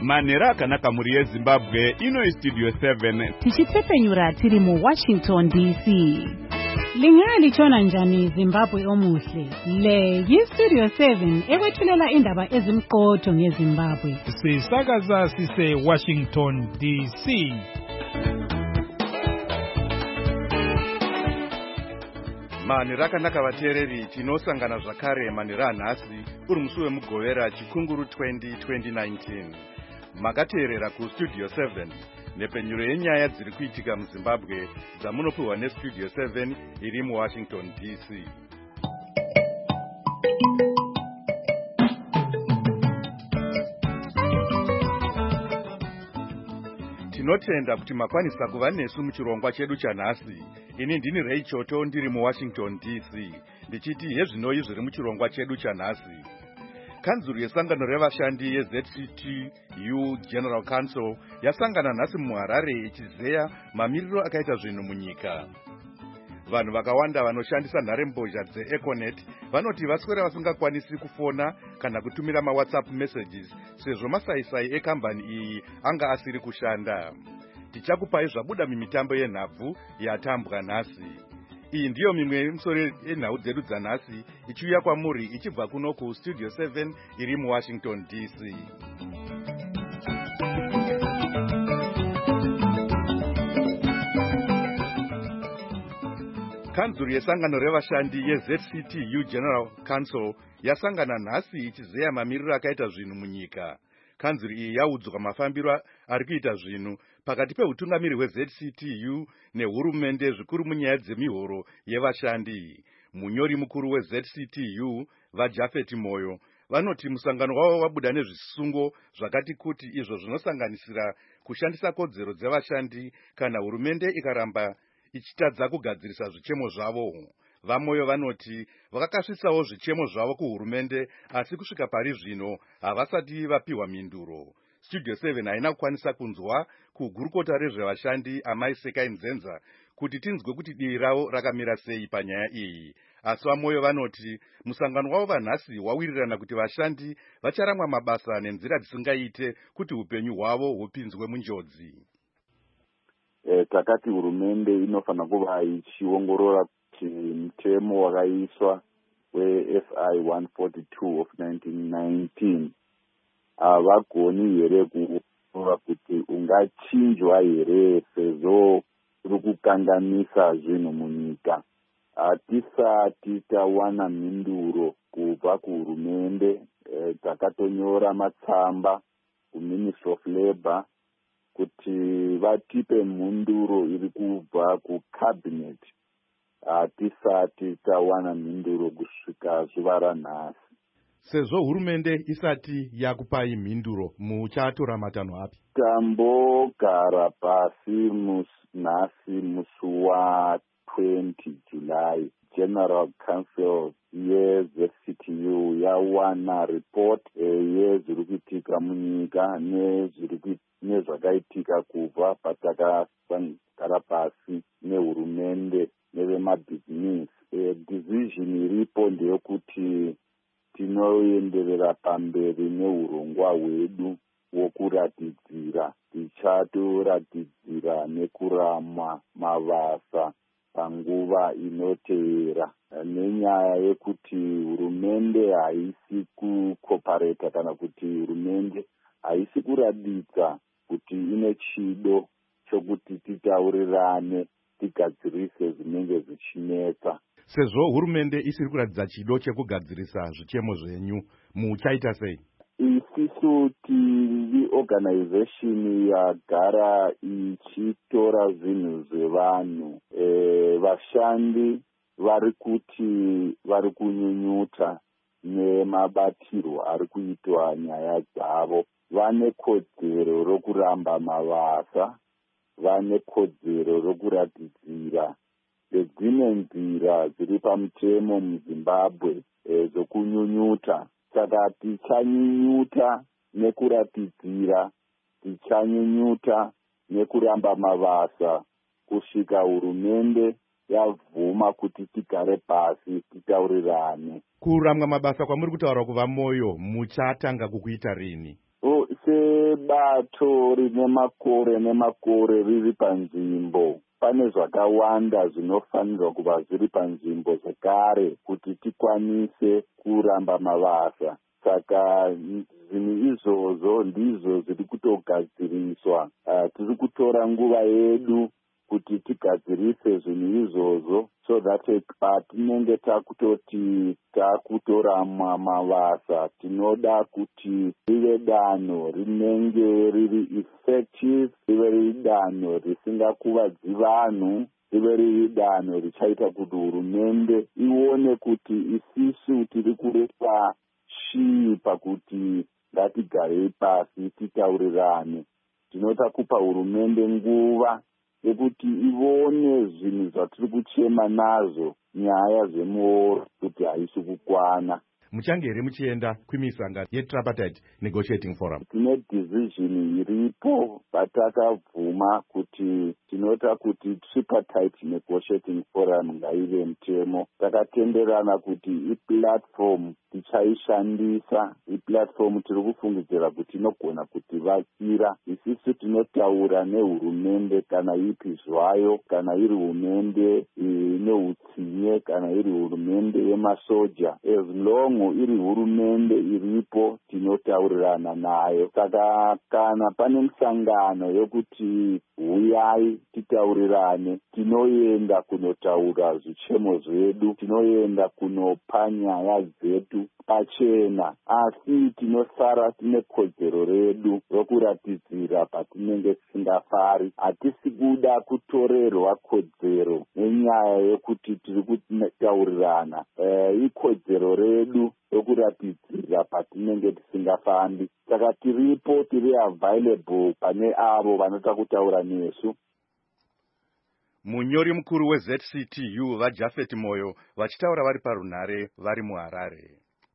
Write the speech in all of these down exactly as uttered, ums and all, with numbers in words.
Manhero akanaka muri yeZimbabwe, ino Studio seven. Tichitepenyura tiri mu Washington D C. Lingalitshona njani Zimbabwe omuhle? Le yi-Studio seven ekwethulela indaba ezimqotho ngeZimbabwe. Sisakaza sise Washington D C. Manhero akanaka vateereri, tinosangana zvakare manhero anhasi uri musi wemugovera chikunguru twenty twenty nineteen. Makateerera kuStudio seven nepenyuro yenyaya dziri kuitika muZimbabwe dzamunopiwa neStudio seven iri muWashington D C. Tinotenda kuti makwanisa kuva nesu muchirongwa chedu chanhasi. Ini ndini Ray Choto ndiri muWashington D C. Ndichiti hezvinoi zviri muchirongwa chedu chanhasi. Kanzuru yesangano revashandi yeZ C T U General Council yasangana nhasi muHarare ichizeya mamiriro akaita zvinhu munyika. Vanhu vakawanda vanoshandisa nharembozha dzeEconet vanoti vaswera vasingakwanisi kufona kana kutumira maWhatsApp messages sezvo masaisai ekambani iyi anga asiri kushanda. Tichakupai zvabuda mimitambo yenhabvu yatambwa nhasi. Iyi ndiyo mimwe yemisoro yenhau dzedu dzanhasi ichiuya kwamuri ichibva kuno kuStudio seven iri muWashington D C. Kanzuru yesangano revashandi yeZ C T U General Council yasangana nhasi ichizeya mamiriro akaita zvinhu munyika. Kanzuru iyi yaudzwa mafambiro ari kuita zvinhu pakati peutungamiri hweZ C T U nehurumende zvikuru munyaya dzemihoro yevashandi. Munyori mukuru weZ C T U vaJafet Moyo vanoti musangano wavo wabuda nezvisungo zvakati kuti izvo zvinosanganisira kushandisa kodzero dzevashandi kana hurumende ikaramba ichitadza kugadzirisa zvichemo zvavo. Vamoyo vanoti vakakasvisawo zvichemo zvavo kuhurumende asi kusvika pari zvino havasati vapiwa mhinduro. Studio seven haina kukwanisa kunzwa kugurukota rezvevashandi Amai Sekai Nzenza kuti tinzwe kuti dii ravo rakamira sei panyaya iyi. Asi Vamoyo vanoti musangano wavo vanhasi wawirirana kuti vashandi vacharamwa mabasa nenzira dzisingaite kuti upenyu hwavo hupinzwe munjodzi. E, takati hurumende inofana kuva ichiongorora kuti mutemo wakaiswa we-F I one forty-two of nineteen nineteen havagoni here kuongorora kuti ungachinjwa here sezvo uri kukanganisa zvinhu munyika. Hatisati tawana mhinduro kubva kuhurumende. E, takatonyora matsamba kuMinistry of Labour kuti vatipe mhinduro iri kubva kuCabinet. Hatisati tawana mhinduro kusvika zuva ranhasi. Sezvo hurumende isati yakupai mhinduro, muchatora matanho api? Tambogara pasi nhasi musi wa twenty July. General Council yeZ C T U yawana report yezviri kuitika munyika nezvakaitika kubva patakagara pasi nehurumende nevemabhizinesi. E, decision iripo ndeyekuti tinoenderera pamberi neurongwa hwedu wokuratidzira. Tichatoratidzira nekuramwa mabasa panguva inoteera. Nenyaya yekuti hurumende haisi kukopareta kana kuti hurumende haisi kuradidza kuti ine chido chokuti titaurirane tigadzirise zvinenge zvichinetsa. Sezvo hurumende isiri kuradidza chido chekugadzirisa zvichemo zvenyu, muchaita sei? Isisu tiri organization yagara ichitora zvinhu zvevanhu. E, vashandi vari kuti vari kunyunyuta nemabatirwo ari kuitwa nyaya dzavo. Vane kodzero rokuramba mabasa, vane kodzero rokuratidzira dzimwe nzira dziri pamutemo muZimbabwe e, zokunyunyuta. Saka tichanyunyuta nekuratidzira, tichanyunyuta nekuramba mabasa kusvika hurumende yavhuma kuti tigare pasi titaurirane. Kuramwa mabasa kwamuri kutaura kuva moyo muchatanga kukuita rini? Oh, sebato rine makore nemakore riri panzvimbo, pane zvakawanda zvinofanirwa kuva zviri panzvimbo zvekare kuti tikwanise kuramba mabasa. Saka zvinhu izvozvo ndizvo zviri kutogadziriswa. Uh, tiri kutora nguva yedu kuti tigadzirise zvinhu izvozvo, so that patinenge takutoti takutorama mabasa tinoda kuti rive danho rinenge riri effective, rive riri danho risingakuvadzi vanhu, rive riri danho richaita kuti hurumende ione kuti isisu tiri kureva chii pakuti ngatigarei pasi titaurirane. Tinoda kupa hurumende nguva yekuti ivone zvinhu zvatiri kuchema nazvo, nyaya zvemuoro kuti haisi kukwana. Muchange here muchienda kumisanga yeTripartite Negotiating Forum? Tine decision iripo patakabvuma kuti tinota kuti Tripartite Negotiating Forum ngaive mutemo. Takatenderana kuti iplatform tichaishandisa, iplatform tiri kufungidzira kuti inogona kutivakira. Isisu tinotaura nehurumende kana ipi zvayo, kana iri hurumende ine utsinye, kana iri hurumende yemasoja, as long iri hurumende iripo tinotaurirana nayo. Saka kana pane misangano yokuti huyai titaurirane, tinoenda kunotaura zvichemo zvedu, tinoenda kunopa nyaya dzetu pachena, asi tinosara tine kodzero redu rokuratidzira patinenge tisingafari. Hatisi kuda kutorerwa kodzero nenyaya yokuti tiri kutaurirana. E, ikodzero redu rokuratidzira patinenge tisingafambi. Saka tiripo, tiri available pane avo vanoda kutaura nesu. Munyori mukuru weZ C T U vaJafet Moyo vachitaura vari parunhare vari muHarare.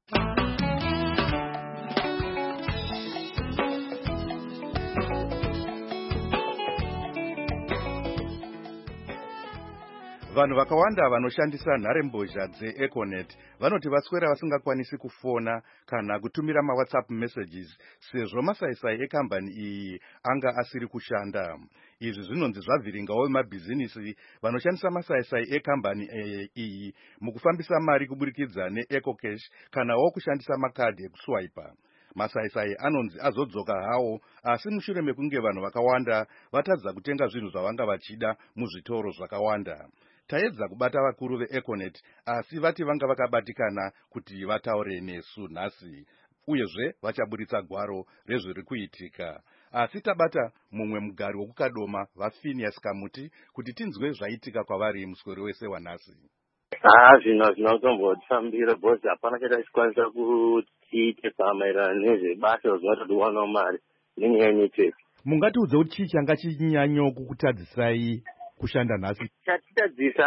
Vanhu vakawanda vanoshandisa nharembozha dzeEconet vanoti vaswera vasingakwanisi kufona kana kutumira maWhatsApp messages sezvo masaisai ekambani iyi anga asiri kushanda. Izvi zvinonzi zvavhiringawo vemabhizinisi vanoshandisa masaisai ekambani iyi mukufambisa mari kuburikidza neEcocash kanawo kushandisa makadhi ekuswipa. Masaisai anonzi azodzoka hawo, asi mushure mekunge vanhu vakawanda vatadza kutenga zvinhu zvavanga vachida muzvitoro zvakawanda. Taedza kubata vakuru veEconet asi vati vanga vakabatikana kuti vataure nesu nhasi, uyezve vachaburitsa gwaro rezviri kuitika. Asi tabata mumwe mugari wokukadoma vaPhinias Kamuti kuti tinzwe zvaitika kwavari muswero wese wanhasi. Ah, zvino zvinotombotambira bhozi hapana chaita chikwanisa kuti pamaererano nezvebasa zvinotodiwana mari nenyaya yenetwork. Mungatiudze kuti chii changa chinyanyo kukutadzisai kushanda nhasi? Chatitadzisa,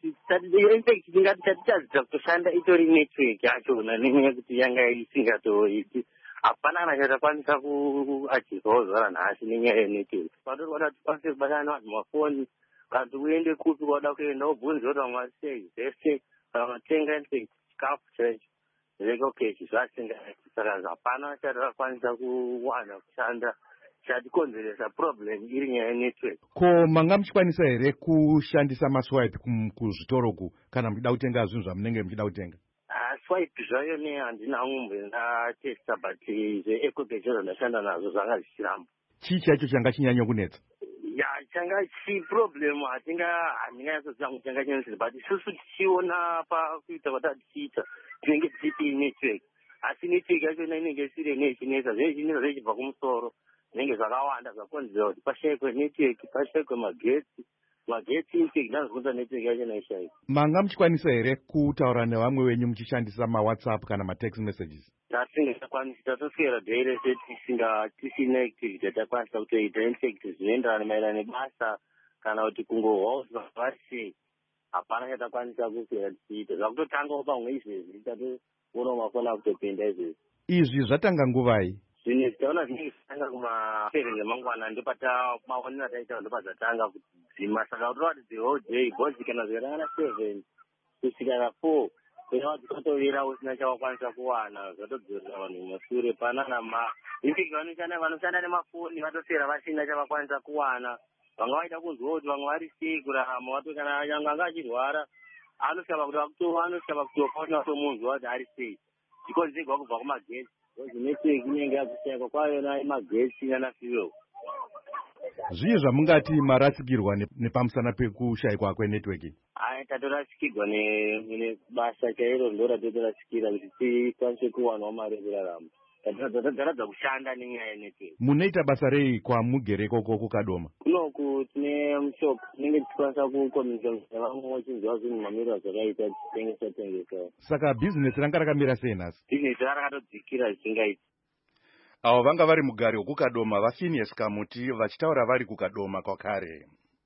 infact tingati chatitadzisa kutoshanda itori network yachona nenyaya yekuti yanga isingatoiti. Hapana kana chatakwanisa kuachizwawo zvara nhasi nenyaya yenetwork. Patori wada tikwanise kubatana navanhu mafoni, kana uende kupi wada kuenda wobvunza kuti vamwe sei zvese kana vatenga chikafu checho zvekokechi zvatenga. Saka hapana chatakwanisa kuwana kushanda chatikonzeresa problem iri nyaya yenetwork. Ko manga muchikwanisa here kushandisa maswipe kuzvitoroku kana muchida kutenga zvinhu zvamunenge muchida kutenga? Swipe zvayo ne handina umwe ndatesta, but zveEcocash zvandashanda nazvo zvanga zvichiramba. Chii chacho changa chinyanya kunetsa? Ya, changa chi problem hatinga handinganyatsoziva kuti changa chinetsa, but isusu tichiona pakuita kwatati tichiita tinenge tichiti network, asi network yachona inenge isiri nechinetsa, zvee chinetsa zvichibva kumusoro. Nenge zvakawanda zvakonzera kuti pashayikwe network, pashayikwe magetsi, magetsi infect ndazvikuta network yacho naishaika. Manga muchikwanisa here kutaura nevamwe venyu muchishandisa maWhatsApp kana matext messages? Tatingakwanisa, tatoswera day rese tisina activity yatakwanisa kutoita. Infect zvinoenderana maererano nebasa kana kuti kungohwa zvavasei, hapana chatakwanisa kuswera tichiita. Zvakutotangawo pamwe izvezvi tatoona mafoni akutopinda izvezvi. Izvi zvatanga nguvai? Zvinhu zitaona zvinenge zvatanga kumaseveni emangwana ndopata maonero ataita ndopazatanga kudzima. Saka utorati the whole day bhozi kana zvikatanga na seven kusvika na four kuva dzikatovira usina chavakwanisa kuwana zvatodzorera vanhu mumashure panana ma infeki vanoshanda vanoshanda nemafoni vatosera vasina chavakwanisa kuwana. Vamwe vaida kunzwa kuti vamwe vari sei kurarama wato kana nyanga anga achirwara anoshava kuti vakutova anoshava kutofauna somunzwa kuti ari sei zvikonzerwa kubva kumagetsi zvinetseki inenge yakushayikwa kwayona magetsi nanafiwo. Zvii zvamungati marasikirwa nepamusana pekushayikwa kwenetwork? Ai tatorasikirwa nebasa chairo ndora totorasikira kuti tikwanise kuwanawo mari yekurarama. Tataradza kushanda nenyaya yenetwork. Munoita basa rei kwamugere koko kukadoma? Kunoku tine mushopu tinenge tichikwanisa kukomunika nevamwe vachinzwa zvinhu mamiriro zvakaita tichitengesa tengesa. Saka bhizinesi ranga rakamira sei nhasi? Bhizinesi rakatodzikira zvisingaiti. Avo vanga vari mugare wekukadoma vaPhineas Kamuti vachitaura vari kukadoma kwakare.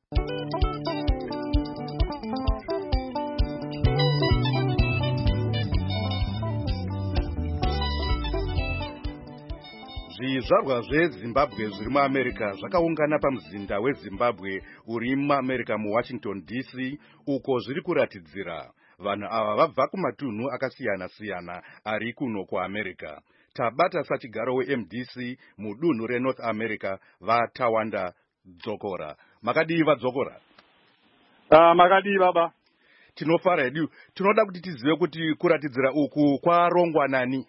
Zvizvarwa zveZimbabwe zviri muAmerica zvakaungana pamuzinda weZimbabwe uri muAmerica muWashington D C uko zviri kuratidzira. Vanhu ava vabva kumatunhu akasiyana-siyana ari kuno kuAmerica. Tabata sachigaro weM D C mudunhu reNorth America vaTawanda Dzokora. Makadii vaDzokora? Ah, makadii baba. Tinofara hedu. Tinoda kuti tizive kuti kuratidzira uku kwarongwa nani?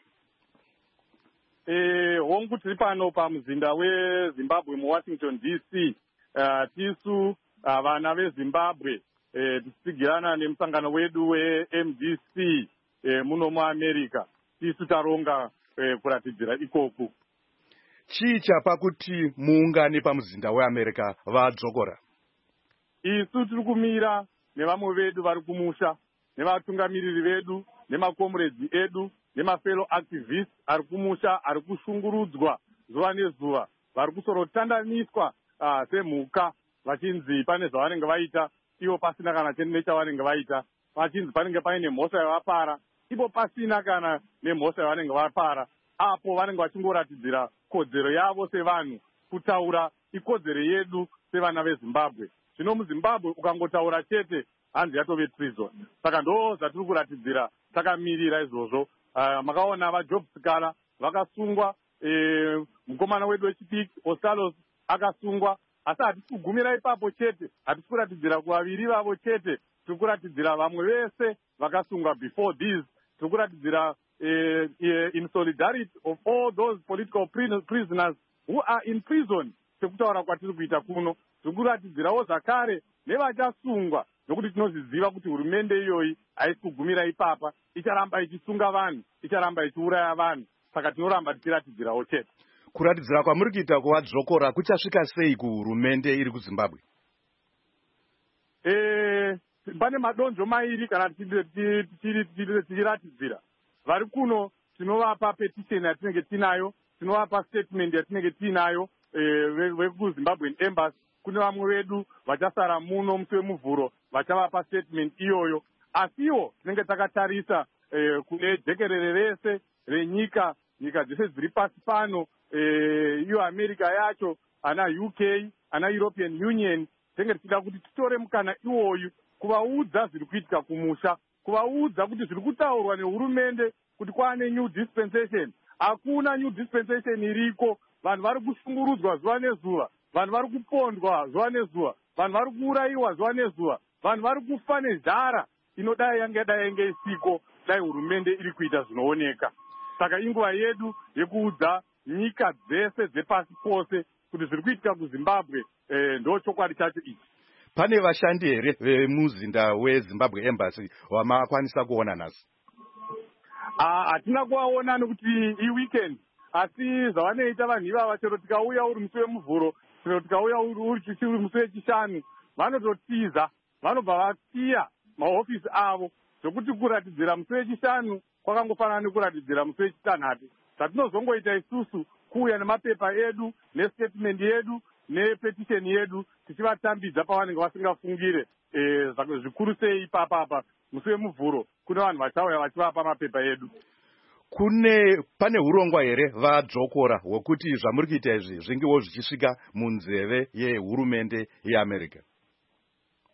Eh, hongu tiri pano pamuzinda weZimbabwe muWashington D C. Uh, tisu uh, vana veZimbabwe eh, tichitsigirana nemusangano wedu weM D C eh, muno muAmerica. Tisu taronga eh, kuratidzira ikoku. Chii chapa kuti muungane pamuzinda weAmerica vaDzokora? Isu tiri kumira nevamwe vedu vari kumusha, nevatungamiriri vedu, nemakomrades edu, nemafellow activists ari kumusha, ari kushungurudzwa zuva nezuva, vari kusorotandaniswa uh, semhuka vachinzi pane zvavanenge vaita ivo pasina kana nechavanenge vaita, vachinzi panenge paine mhosva yavapara ivo pasina kana nemhosva yavanenge vapara, apo vanenge vachingoratidzira kodzero yavo sevanhu kutaura ikodzero yedu sevana veZimbabwe. Zvino muZimbabwe ukangotaura chete hanzi yatove treason. Saka ndo zvatiri kuratidzira takamirira izvozvo. Uh, makaona vaJob Sikala vakasungwa, eh, mukomana wedu wechipiki Osalos akasungwa, asi hatisi kugumira ipapo chete, hatisi kuratidzira kuvaviri vavo chete, tiri kuratidzira vamwe vese vakasungwa before this, tiri kuratidzira eh, eh, in solidarity of all those political prisoners who are in prison. Sekutaura kwatiri kuita kuno, tiri kuratidzirawo zvakare nevachasungwa, nokuti tinozviziva kuti hurumende iyoyi haisi kugumira ipapa, icharamba ichisunga vanhu, icharamba ichiuraya vanhu, saka tinoramba tichiratidzirawo chete. Kuratidzira kwamuri kuita kuvaDzokora kuchasvika sei kuhurumende iri kuZimbabwe? Eh, pane madonzvo mairi kana tichiratidzira. Vari kuno tinovapa petition yatinenge tinayo, tinovapa statement yatinenge tinayo eh, vekuZimbabwean Embassy. Kune vamwe vedu vachasara muno musi wemuvhuro vachavapa statement iyoyo, asiwo tinenge takatarisa eh, kune jekerere rese renyika, nyika dzese dziri pasi pano, eh, iyo America yacho, ana U K, ana European Union, tinenge tichida kuti titore mukana iwoyu kuvaudza zviri kuitika kumusha, kuvaudza kuti zviri kutaurwa nehurumende kuti kwaane new dispensation. Hakuna new dispensation iriko, vanhu vari kushungurudzwa zuva nezuva, vanhu vari kupondwa zuva nezuva, vanhu vari kuurayiwa zuva nezuva, vanhu vari kufa nezhara inodai yange dai yange isiko dai hurumende iri kuita zvinooneka. Saka inguva yedu yekuudza nyika dzese dzepasi pose kuti zviri kuitika kuZimbabwe eh, ndo chokwadi chacho ichi. Pane vashandi here vemuzinda weZimbabwe Embassy wamakwanisa kuona nhasi? Hatina ah, kuvaona nekuti iweekend, asi zvavanoita vanhu ivava chero tikauya uri musi wemuvhuro, chero tikauya uri musi wechishanu, vanototiza, vanobva vasiya mahofisi avo, zvokuti kuratidzira musi wechishanu kwakangofanana nekuratidzira musi wechitanhatu. Zvatinozongoita isusu kuuya nemapepa edu, nestatement yedu, nepetition yedu, tichivatambidza pavanenge vasingafungire eh, zvikuru sei ipapapa musi wemuvhuro kune vanhu vachauya vachivapa mapepa edu. Kune pane urongwa here vaDzokora hwekuti zvamuri kuita izvi zvingewo zvichisvika munzeve yehurumende yeAmerica?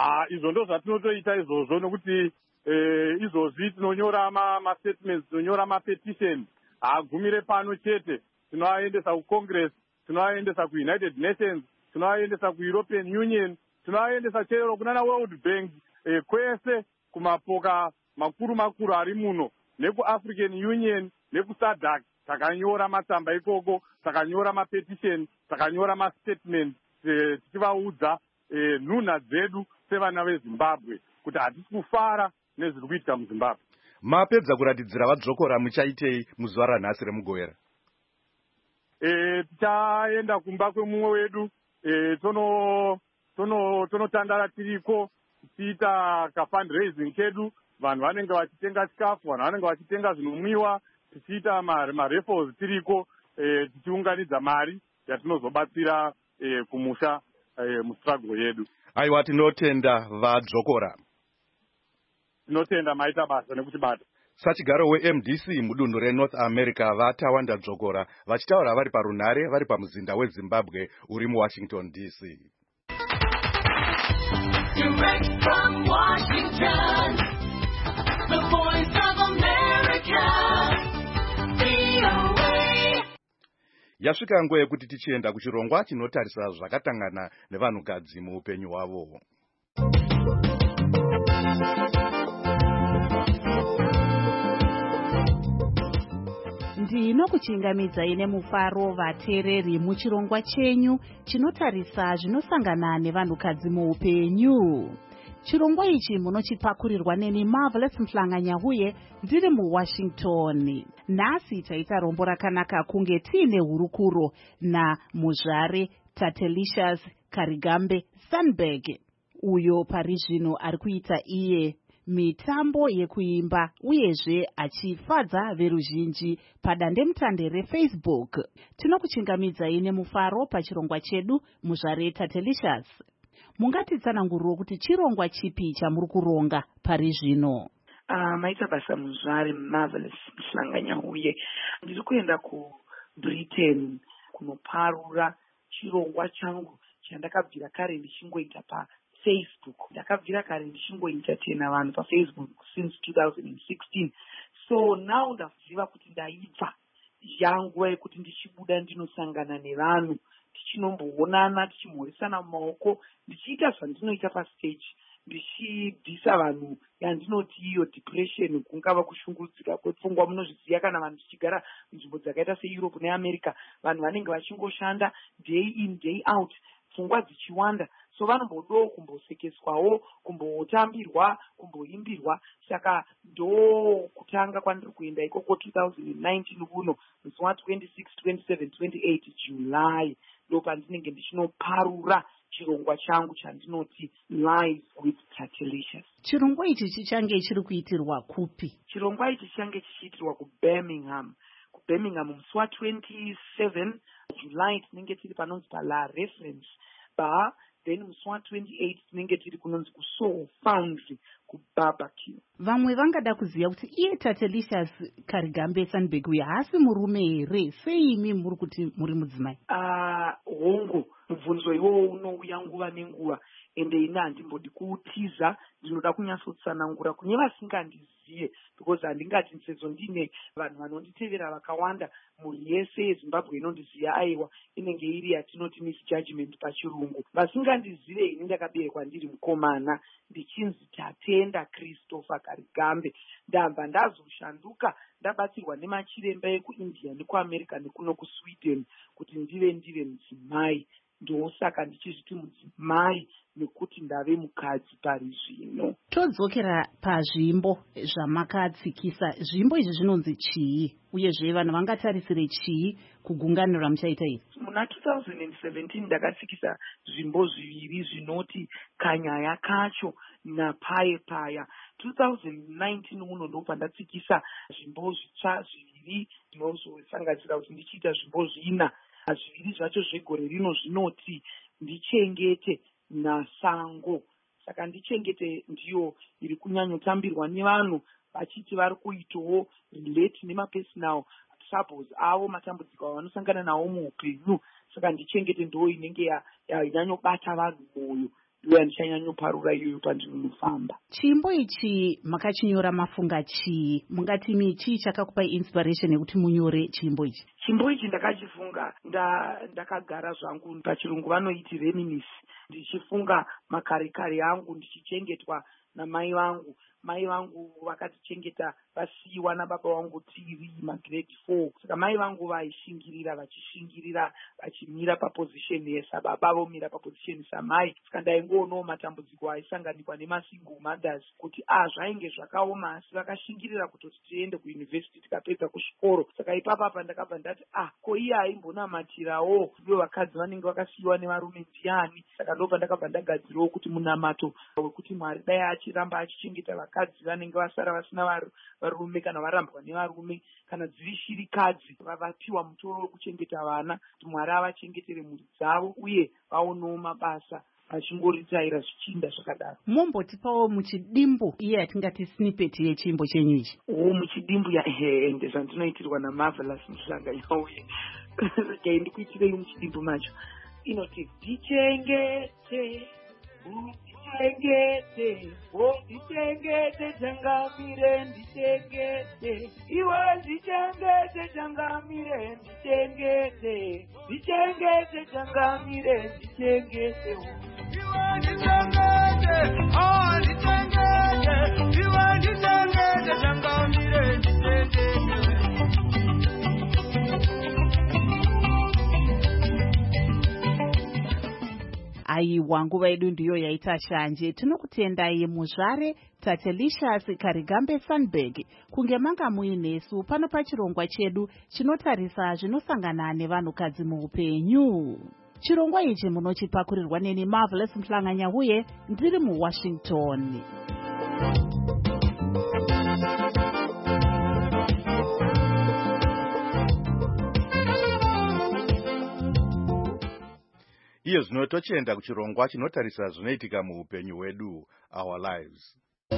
Ah, izvo ndo zvatinotoita izvozvo nokuti eh, izvozvi tinonyora mastatements, tinonyora mapetition. Haagumire pano chete, tinoaendesa kucongress, tinoaendesa kuunited nations, tinoaendesa kueuropean union, tinoaendesa chero kunana world bank, eh, kwese kumapoka makuru makuru ari muno, nekuafrican union, nekusadc. Takanyora matsamba ikoko, takanyora mapetition, takanyora mastatement, eh, tichivaudza eh, nhunha dzedu sevana vezimbabwe kuti hatisi kufara nezviri kuitika muzimbabwe. Mapedza kuratidzira vadzokora muchaitei muzuva ranhasi remugowera? E, tichaenda kumba kwemumwe wedu e, tono tono tonotandara tiriko tichiita kafundraising kedu, vanhu vanenge vachitenga chikafu, vanhu vanenge vachitenga zvinonwiwa, tichiita marefos tiriko e, tichiunganidza mari yatinozobatsira e, kumusha e, mustruggle yedu. Aiwa, tinotenda vadzokora. Tinotenda maita basa nekutibata. Sachigaro we-M D C mudunhu reNorth America vatawanda dzokora vachitaura vari parunhare vari pamuzinda weZimbabwe uri muWashington D C. Direct from Washington, the voice of America, V O A. Yasvika nguva yekuti tichienda kuchirongwa chinotarisa zvakatangana nevanhukadzi muupenyu hwavo. Ndinokuchingamidzai nemufaro vateereri muchirongwa chenyu chinotarisa zvinosangana nevanhukadzi muupenyu. Chirongwa ichi munochipakurirwa neni Marvelous Mhlanga-Nyahuye ndiri muWashington. Nhasi taita rombo rakanaka kunge tiine hurukuro namuzvare Tatelicious Karigambe Sandberg, uyo pari zvino ari kuita iye mitambo yekuimba uyezve achifadza veruzhinji padandemutande reFacebook. Tinokuchingamidzai nemufaro pachirongwa chedu, muzvare Tatelicious. Mungatitsananguriro kuti chirongwa chipi chamuri kuronga pari zvino? Uh, maita basa muzvare Marvelous Mhlanga-Nyahuye. Ndiri kuenda kuBritain kunoparura chirongwa changu chandakabvira kare ndichingoita pa Facebook. Ndakabvira kare ndichingoita tena vanhu pa Facebook since two thousand sixteen. So now ndaziva kuti ndaibva yanguva yekuti ndichibuda ndinosangana nevanhu, tichinomboonana, tichimhoresana mumaoko, ndichiita zvandinoita pastage, ndichibvisa vanhu yandinoti iyo depression, kungava kushungurudzika kwepfungwa. Munozviziva kana vanhu tichigara munzvimbo dzakaita seEurope neAmerica, vanhu vanenge vachingoshanda day in day out, pfungwa dzichiwanda, so vanombodawo kumbosekeswawo, kumbotambirwa, kumboimbirwa. Saka ndo kutanga kwandiri kuenda ikoko two thousand nineteen kuno musi wa26, twenty-seven, twenty-eight July ndo pandinenge ndichinoparura chirongwa changu chandinoti Live with Tatelicious. Chirongwa ichi chichange chiri kuitirwa kupi? Chirongwa ichi chichange chichiitirwa kuBirmingham. kuBirmingham musi wa27 July tinenge tiri panonzi paLa Reference Bar, then musi wa28 tinenge tiri kunonzi kuSoul Foundry kuBarbecue. Vamwe vangada kuziva kuti iye Tatelicious Karigambe Sandberg uyu haasi murume here, sei imi muri kuti muri mudzimai? Ah, uh, hongu mubvunzo iwowo unouya nguva nenguva, ende ine handimbodi kuutiza, ndinoda kunyatsotsanangura kune vasingandizive, because handingati sezvo ndine vanhu vanonditevera vakawanda, mhuri yese yeZimbabwe inondiziva, aiwa inenge iri yatinoti misjudgment pachirungu. Vasingandizive ini ndakaberekwa ndiri mukomana, ndichinzi Tatenda Christopher Karigambe. Ndabva ndazoshanduka ndabatsirwa nemachiremba ekuIndia nekuAmerica nekuno kuSweden kuti ndive ndive mudzimai. Ndosaka ndichizviti mudzimai nekuti ndave mukadzi pari zvino. Todzokera pazvimbo zvamakatsikisa, zvimbo izvi zvinonzi chii, uyezve vanhu vangatarisire chii kugungano ramuchaita iri? Muna two thousand seventeen ndakatsikisa zvimbo zviviri zvinoti Kanyaya Kacho naPaye Paya. two thousand nineteen uno ndo pandatsikisa zvimbo zvitsva zviviri ndinozosanganisira kuti ndichiita zvimbo zvina. Zviviri zvacho zvegore rino zvinoti Ndichengete naSango. Saka Ndichengete ndiyo iri kunyanyotambirwa nevanhu vachiti vari kuitawo relate nemapersonal troubles avo, matambudziko avanosangana nawo muupenyu. Saka Ndichengete ndo inenge yanyanyobata vanhu moyo. ndoya ndichanyanyoparura iyoyo pandinofamba. Chimbo ichi makachinyora mafunga chii? Mungatimi chii chakakupai inspiration yekuti munyore chimbo ichi? Chimbo ichi ndakachifunga ndakagara zvangu, pachirungu vanoiti reminisce, ndichifunga makarekare angu ndichichengetwa namai vangu. Mai vangu vakatichengeta vasiyiwa nababa vangu tiri magrade four. Saka mai vangu vaishingirira vachishingirira vachimira paposition yesababa vomira paposition samai. Saka ndaingoonawo matambudziko aisanganikwa nemasingle mothers kuti ah zvainge zvakaoma asi vakashingirira kutoti tiende kuuniversity tikapedza kuchikoro. Saka ipapa apa ndakabva ndati ah ko iye aimbonamatirawo ivo vakadzi vanenge vakasiyiwa nevarume ndiani. Saka ndobva ndakabva ndagadzirawo kuti munamato wekuti Mwari dai achiramba achichengeta vakadzi vanenge vasara vasina varume kana varambwa nevarume kana dziri shirikadzi vavapiwa mutoro wekuchengeta vana kuti Mwari avachengetere mhuri dzavo uye vaonewo mabasa vachingoritaira zvichinda zvakadaro. Mombotipawo muchidimbu iye yatingati snippet yechimbo chenyu ichi? O muchidimbu ya ende zvandinoitirwa naMarvelous Mhlanga uye regai ndikuitirei muchidimbu macho. Inoti ndichengete ndichengete o ndichengete changamire ndichengete iwe ndichengete changamire ndichengete ndichengete changamire ndichengete iwe ndichengete oh ndichengete iwe ndichengete changamire ndichengete. Aiwa, nguva yedu ndiyo yaita shanje. Tinokutendai muzvare Tatelicious Karigambe Sandberg kunge manga muinesu pano pachirongwa chedu chinotarisa zvinosangana nevanhukadzi muupenyu. Chirongwa ichi munochipakurirwa neni Marvelous Mhlanga Nyahuye ndiri muWashington. Iye zvino tochienda kuchirongwa chinotarisa zvinoitika muupenyu hwedu, our lives.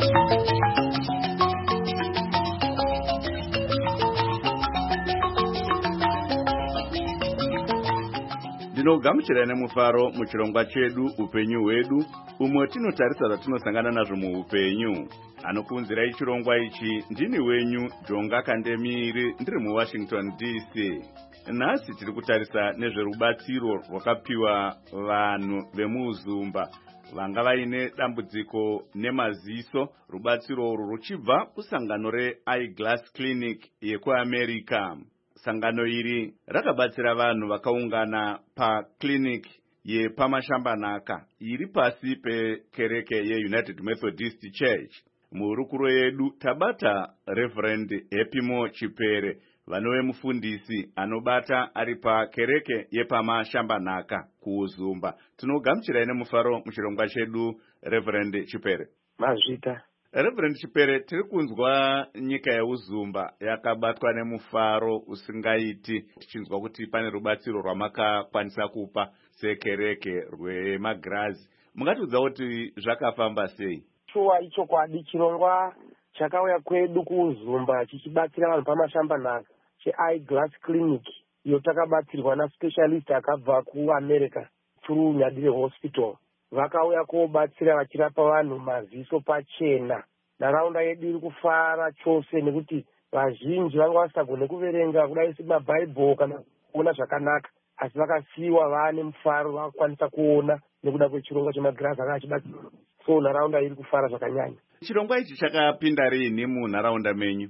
Ndinogamuchira nemufaro muchirongwa chedu upenyu hwedu, umwe tinotarisa zvatinosangana nazvo muupenyu. Anokunzirai chirongwa ichi ndini wenyu Jonga Kandemiri ndiri muWashington D C. Nhasi tiri kutarisa nezverubatsiro rwakapiwa vanhu vemuzumba vanga vaine dambudziko nemaziso. Rubatsiro urwu ruchibva kusangano reEyeglass Clinic yekuAmerica. Sangano iri rakabatsira vanhu vakaungana paclinic yepamashambanaka iri pasi pekereke yeUnited Methodist Church. Murukuro yedu tabata Reverend Hepimo Chipere, vanove mufundisi anobata ari pakereke yepamashambanaka kuuzumba. Tinogamuchirai nemufaro muchirongwa chedu Reverend Chipere. Mazvita. Reverend Chipere, tiri kunzwa nyika yeuzumba yakabatwa nemufaro usingaiti, tichinzwa kuti pane rubatsiro rwamakakwanisa kupa sekereke rwemagirazi. Mungatiudza kuti zvakafamba sei? Shuwa ichokwadi, chirongwa chakauya kwedu kuuzumba chichibatsira vanhu pamashambanaka cheEyeglass Clinic, iyo takabatsirwa naspecialist akabva kuAmerica through Nyadire Hospital. Vakauya kobatsira vachirapa vanhu maziso pachena. Nharaunda yedu iri kufara chose nekuti vazhinji vanga vasagone kuverenga kudai semabhaibheri kana kuona zvakanaka, asi vakasiyiwa vane mufaro vakakwanisa kuona nekuda kwechirongwa chemagirazi anga achibatsira. So nharaunda iri kufara zvakanyanya. Chirongwa ichi chakapinda rini munharaunda menyu?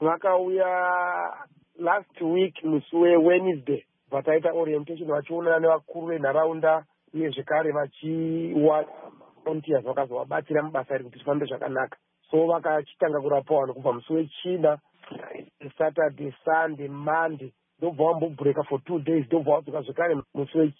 Vakauya last week musi weWednesday vataita orientation vachionana nevakuru venharaunda uye zvekare vachiwana volunteers vakazovabatsira mubasa iri kuti tifambe zvakanaka. So vakachitanga kurapa vanhu kubva musi wechina, Saturday, Sunday, Monday, ndobva vambobreaka for two days, ndobva vadzoka zvekare musi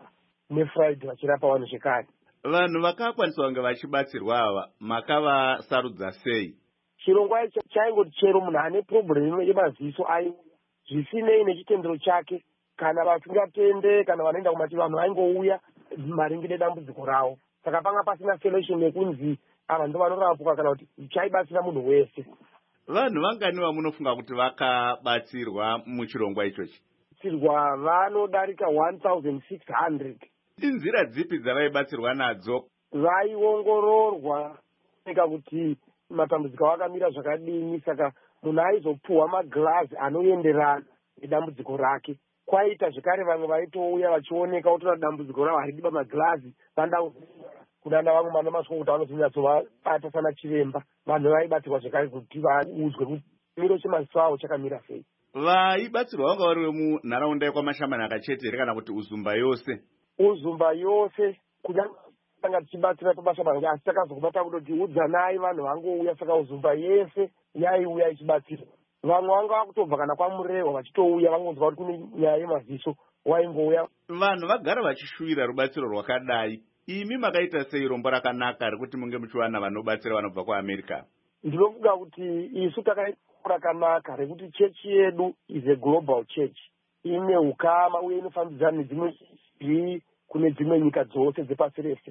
weFriday vachirapa vanhu zvekare. Vanhu vakakwanisa kunge vachibatsirwa ava makavasarudza sei? Chirongwa ichi chaingoti chero munhu ane problem yemaziso ai zvisinei nechitendero chake, kana vasingatende kana vanoenda kumati vanhu vaingouya maringe nedambudziko ravo. Saka panga pasina solution yekunzi ava ndo vanorapwa kana kuti chaibatsira munhu wese. Vanhu vangani vamunofunga kuti vakabatsirwa muchirongwa ichochi? Batsirwa vanodarika one thousand six hundred. Inzira dzipi dzavaibatsirwa nadzo? vaiongororwa eka kuti matambudziko akamira zvakadini. Saka munhu aizopuhwa magirazi anoenderana nedambudziko rake. Kwaita zvekare vamwe vaitouya vachioneka kutora dambudziko ravo haridiba magirazi vanda kunana vamwe mana mazvikokota vanozonyatsovabata sana chiremba. Vanhu vaibatsirwa zvekare kuti vaudzwe kuti chimiro chemaziso avo chakamira sei. Vaibatsirwa vanga vari vemunharaunda yekwaMashambanaka chete here kana kuti uzumba yose? Uzumba yose kunyanga tichibatsira paMashambanaka, asi takazobata kutoti udzanai vanhu vangouya. Saka uzumba yese yaiuya ichibatsira. Vamwe vanga vakutobva kana kwamurehwa vachitouya vangonzwa kuti kune nyaya yemaziso waingouya. Vanhu vagara vachishuvira rubatsiro rwakadai. Imi makaita sei rombo rakanaka rekuti munge muchiwana vanobatsira vanobva kuAmerica? Ndinofunga kuti isu takaita rakanaka rekuti chechi yedu is a global church. Ine ukama uye inofambidzana nedzimwe zvi kune dzimwe nyika dzose dzepasi rese.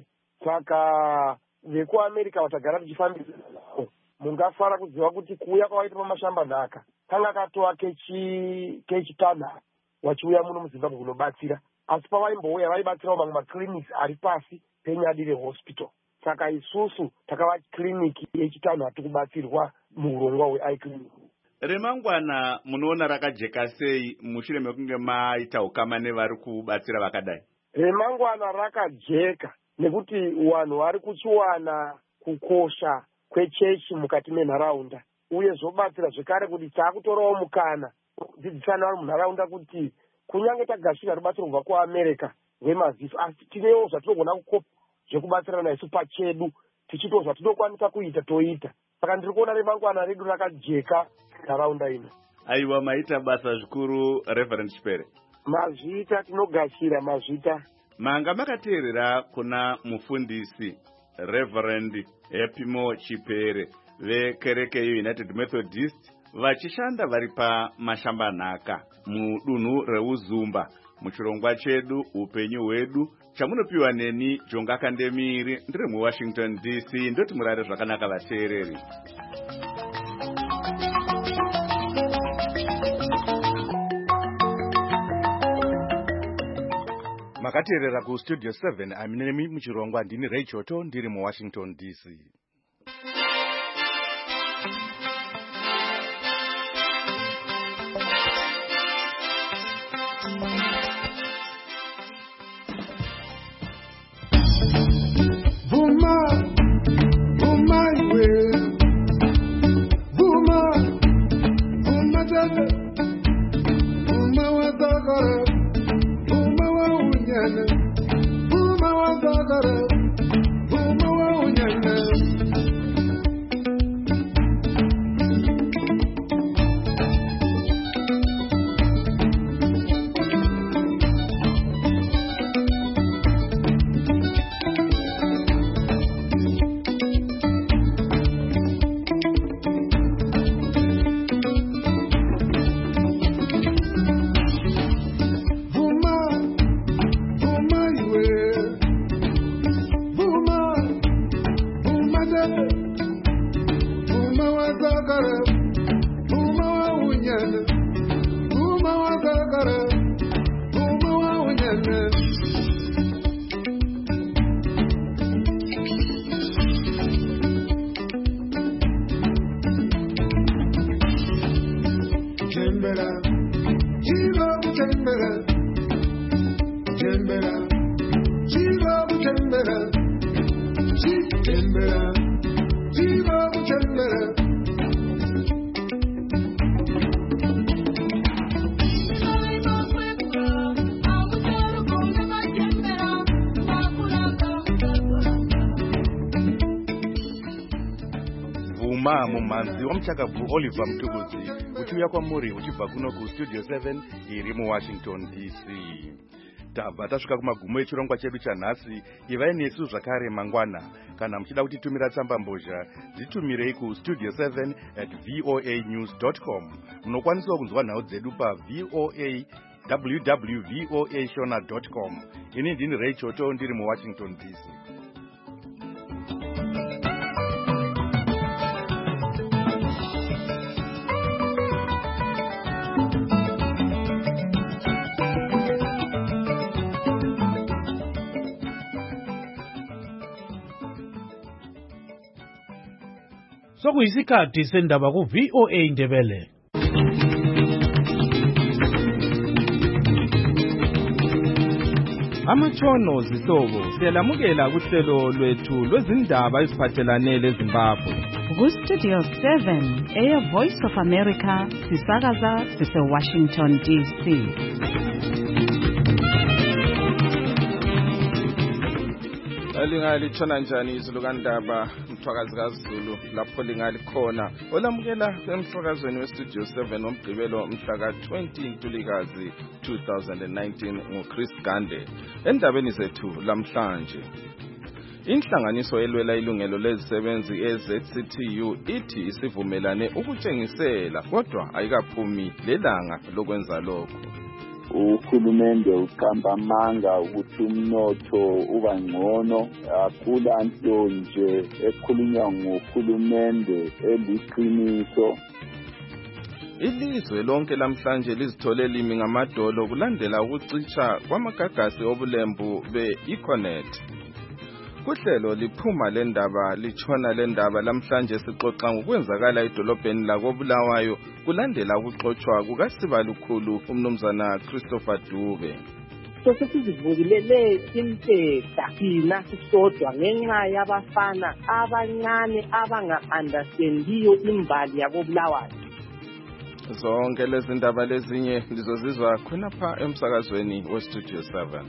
Saka vekuAmerica vatagara tichifambidzana mungafara kuziva kuti kuuya kwawaita paMashambanaka kanga katova kechi kechitanhatu wachiuya muno muZimbabwe kunobatsira. Asi pavaimbouya vaibatsirawo mamwe maclinics ari pasi peNyadire hospital. Saka isusu takava kiriniki yechitanhatu kubatsirwa muurongwa hweiclinic. Remangwana munoona rakajeka sei mushure mekunge maita ukama nevari kubatsira vakadai? Remangwana rakajeka nekuti vanhu vari kuchiwana kukosha kwechechi mukati menharaunda, uye zvobatsira zvekare kuti taakutorawo mukana dzidzisana vari munharaunda kuti kunyange tagashira rubatsiro kubva kuAmerica rwemaziso, asi tinewo zvatinogona kukopa zvekubatsirana isu pachedu tichito zvatinokwanisa kuita toita. Saka ndiri kuona remangwana redu rakajeka nharaunda ino. Aiwa, maita basa zvikuru Reverend Chipere. Mazvita tinogashira mazvita. Manga makateerera kuna mufundisi Reverend Epimo Chipere vekereke United Methodist vachishanda vari paMashambanaka mudunhu reUzumba muchirongwa chedu upenyu hwedu chamunopiwa neni Jonga Kandemiri ndiri muWashington D C. Ndoti murare zvakanaka vateereri. Makateerera ku Studio seven aminemi muchirongwa ndini Ray Choto ndiri muWashington D C. Mumanzi wamuchakabvu Oliver Mtukudzi uchiuya kwamuri uchibva kuno ku Studio seven iri muWashington D C. Tabva tasvika kumagumo echirongwa chedu chanhasi. Ivai nesu zvakare mangwana. Kana muchida kutitumira tsamba mbozha dzitumirei ku studio seven at voa news dot com. Munokwanisawo kunzwa nhau dzedu pa voa w w w voa shona dot com. Ini ndini Ray Choto ndiri muWashington D C. sokuyisikhathi sendaba ku-V O A Ndebele. Amatshono zihlobo siyalamukela kuhlelo lwethu lwezindaba eziphathelane leZimbabwe. Ku-Studio seven, Air Voice of America, sisakaza sise-Washington D C. Lingalithona njani izulu kandaba mthwakazi kaZulu lapho lingalikhona olamukela emsakazweni weStudio seven omgqibelo mhla ka twenty Ntulikazi two thousand nineteen nguChris Gande. Endabeni zethu lamhlanje, inhlanganiso elwela ilungelo lezisebenzi e-Z C T U ithi isivumelane ukutshengisela kodwa ayikaphumi lelanga lokwenza lokho. Uhulumende uqamba amanga ukuthi umnotho uba ngcono, akulanto nje ekhulunywa nguhulumende eliqiniso. Ilizwe lonke lamhlanje lizithole limi ngamadolo kulandela ukucitsha kwamagagasi obulembu be-Econet. Kuhlelo liphuma lendaba litshona lendaba lamhlanje sixoxa ngokwenzakala edolobheni lakoBulawayo kulandela ukuxoxwa kukaSibalukhulu umnumzana Christopher Dube. Sesizivulele impeta thina sisodwa ngenxa yabafana abancane abanga-understandiyo imbali yakoBulawayo. Zonke lezi ndaba lezinye lizozizwa khonapha emsakazweni weStudio seven.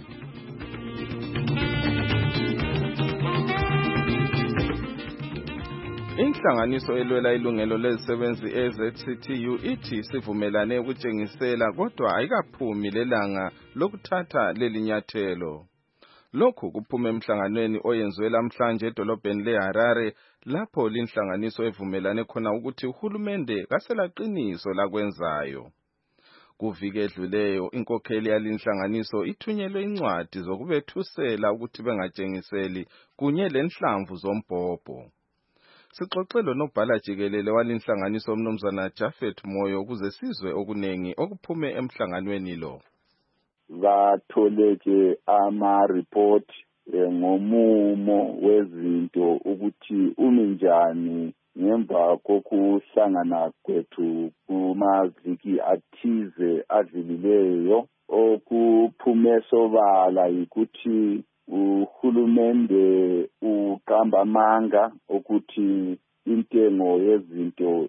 Inhlanganiso elwela ilungelo lezisebenzi e-Z C T U ithi sivumelane ukutshengisela kodwa ayikaphumi lelanga lokuthatha lelinyathelo. Lokhu kuphume emhlanganweni oyenzwe lamhlanje edolobheni leHarare lapho linhlanganiso evumelane khona ukuthi uhulumende kaselaqiniso lakwenzayo. Kuvike edluleyo inkokheli yalinhlanganiso ithunyelwe incwadi zokubethusela ukuthi bengatshengiseli kunye lenhlamvu zombhobho. Sixoxelo nobhala jikelele walinhlanganiso umnumzana Jafet Moyo ukuze sizwe okunengi okuphume emhlanganweni lo. Batholeke ama-report ngomumo wezinto ukuthi uminjani ngemva kokuhlangana kwethu kumaviki athize adlulileyo. Okuphume sobala yikuthi uhulumende uqamba amanga ukuthi intengo yezinto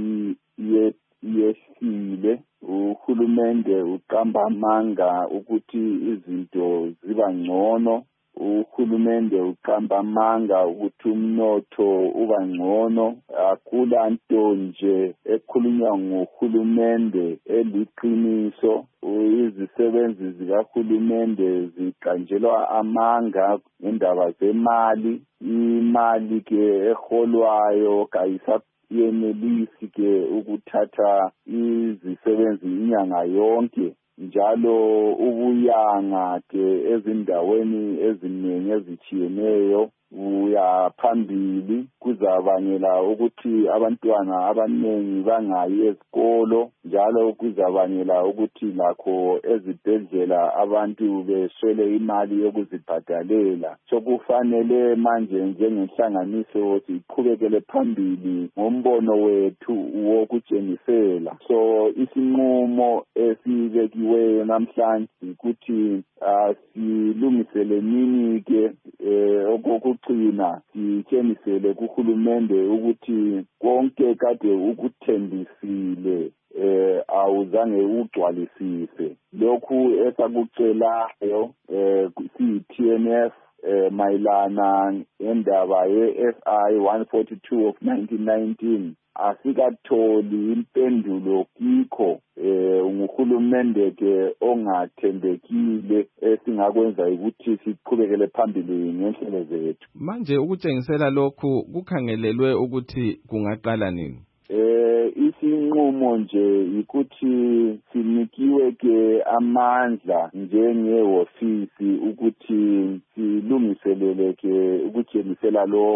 yehlile. Uhulumende uqamba amanga ukuthi izinto ziba ngcono. Uhulumende uqamba amanga ukuthi umnotho uba ngcono. Akulanto nje ekhulunywa nguhulumende eliqiniso. Izisebenzi zikahulumende ziqanjelwa amanga ngendaba zemali. Imali ke eholwayo kayisayenelisi ke ukuthatha izisebenzi inyanga yonke. Njalo ubuyanga ke ezindaweni eziningi ezitshiyeneyo uya phambili kuzabangela ukuthi abantwana abanengi bangayi esikolo, njalo kuzabangela ukuthi lakho ezibhedlela abantu beswele imali yokuzibhadalela. Sokufanele manje njengenhlanganiso siqhubekele phambili ngombono wethu wokutshengisela. So isinqumo esibekiweyo namhlanje ukuthi silungisele nini ke okokugcina sitshengisele kuhulumende ukuthi konke kade ukuthembisile eh awuzange ugcwalisise. Lokhu esakucelayo eh si-T N F eh mayelana endaba ye-S I one forty-two of nineteen nineteen asikatholi impendulo kikho. eh nguhulumende ke ongathembekile esingakwenza ukuthi siqhubekele phambili ngenhlelo zethu. Manje ukutshengisela lokhu kukhangelelwe ukuthi kungaqala nini? Eh isinqumo nje ukuthi sinikiwe ke amandla njengehofisi ukuthi silungiselele ke ukutshengisela lokho.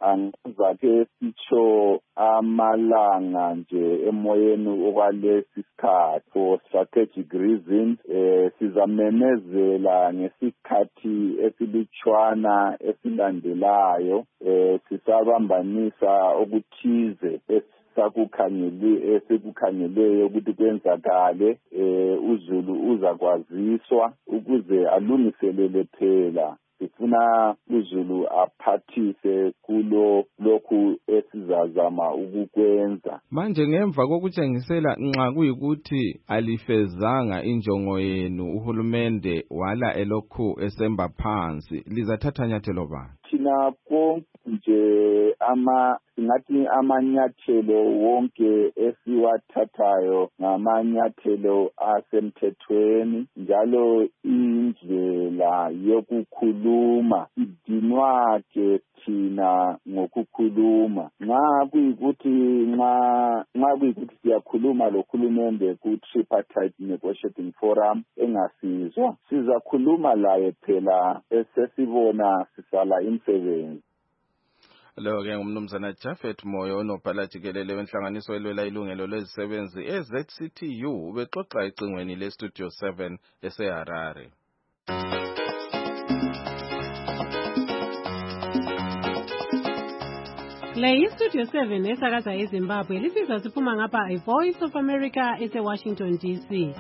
angizake sitsho amalanga nje emoyeni okwalesi sikhathi for strategic reasons. Eh, sizamemezela ngesikhathi esilutshwana esilandelayo, eh, sisabambanisa okuthize sakukhangele esekukhangeleyo ukuthi kwenzakale. eh uZulu uzakwaziswa ukuze alungiselele phela. Sifuna uZulu aphathise kulo lokhu esizazama ukukwenza. Manje ngemva kokutshengisela nxa kuyikuthi alifezanga injongo yenu, uhulumende wala elokhu esemba phansi, lizathatha nyathelo bani? Thina konke nje ama singathi amanyathelo wonke esiwathathayo ngamanyathelo asemthethweni, njalo indlela yokukhuluma idinwa ke thina ngokukhuluma. Nxa kuyikuthi nxa nxa kuyikuthi siyakhuluma lokhulumende ku-tripartite negotiating forum engasizwa, sizakhuluma laye phela esesibona sisala imsebenzi. Lo ke ngumnumzana Japhet Moyo, onobhala jikelele wenhlanganiso elwela ilungelo lezisebenzi e-Z C T U, ubexoxa ecingweni le-Studio seven eseHarare. Le yi-Studio seven esakaza eZimbabwe, lisizwa siphuma ngapha i-Voice of America ese-Washington D C.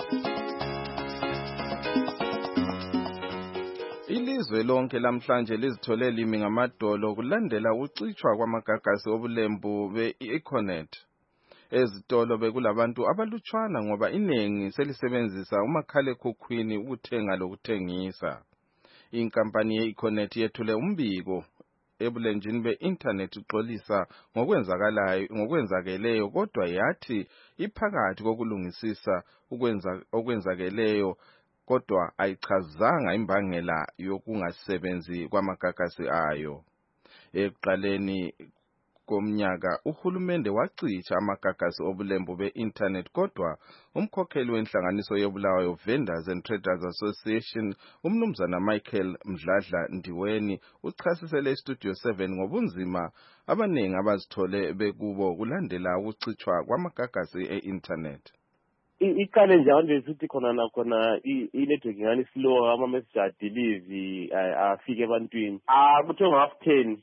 Ilizwe lonke lamhlanje lizithole limi ngamadolo kulandela ukucitshwa kwamagagasi obulembu be-Econet. Ezitolo bekulabantu abalutshwana ngoba iningi selisebenzisa umakhalekhukhwini ukuthenga lokuthengisa. Inkampani ye-Econet yethule umbiko ebulenjini be-internet uxolisa ngokwenzakalayo ngokwenzakeleyo, kodwa yathi iphakathi kokulungisisa ukwenza okwenzakeleyo, kodwa ayichazanga imbangela yokungasebenzi kwamagagasi ayo. Ekuqaleni komnyaka uhulumende wacitsha amagagasi obulembu be-internet, kodwa umkhokheli wenhlanganiso yobulawayo Vendors and Traders Association, umnumzana Michael Mdladla Ndiweni, uchasisele iStudio seven ngobunzima abaningi abazithole bekubo kulandela ukucitshwa kwamagagasi e-internet. Iqale nje manje sithi khona nakhona i-network ngani slow, ama-message adelive afike ebantwini. Ah kuthiwa ngo-half ten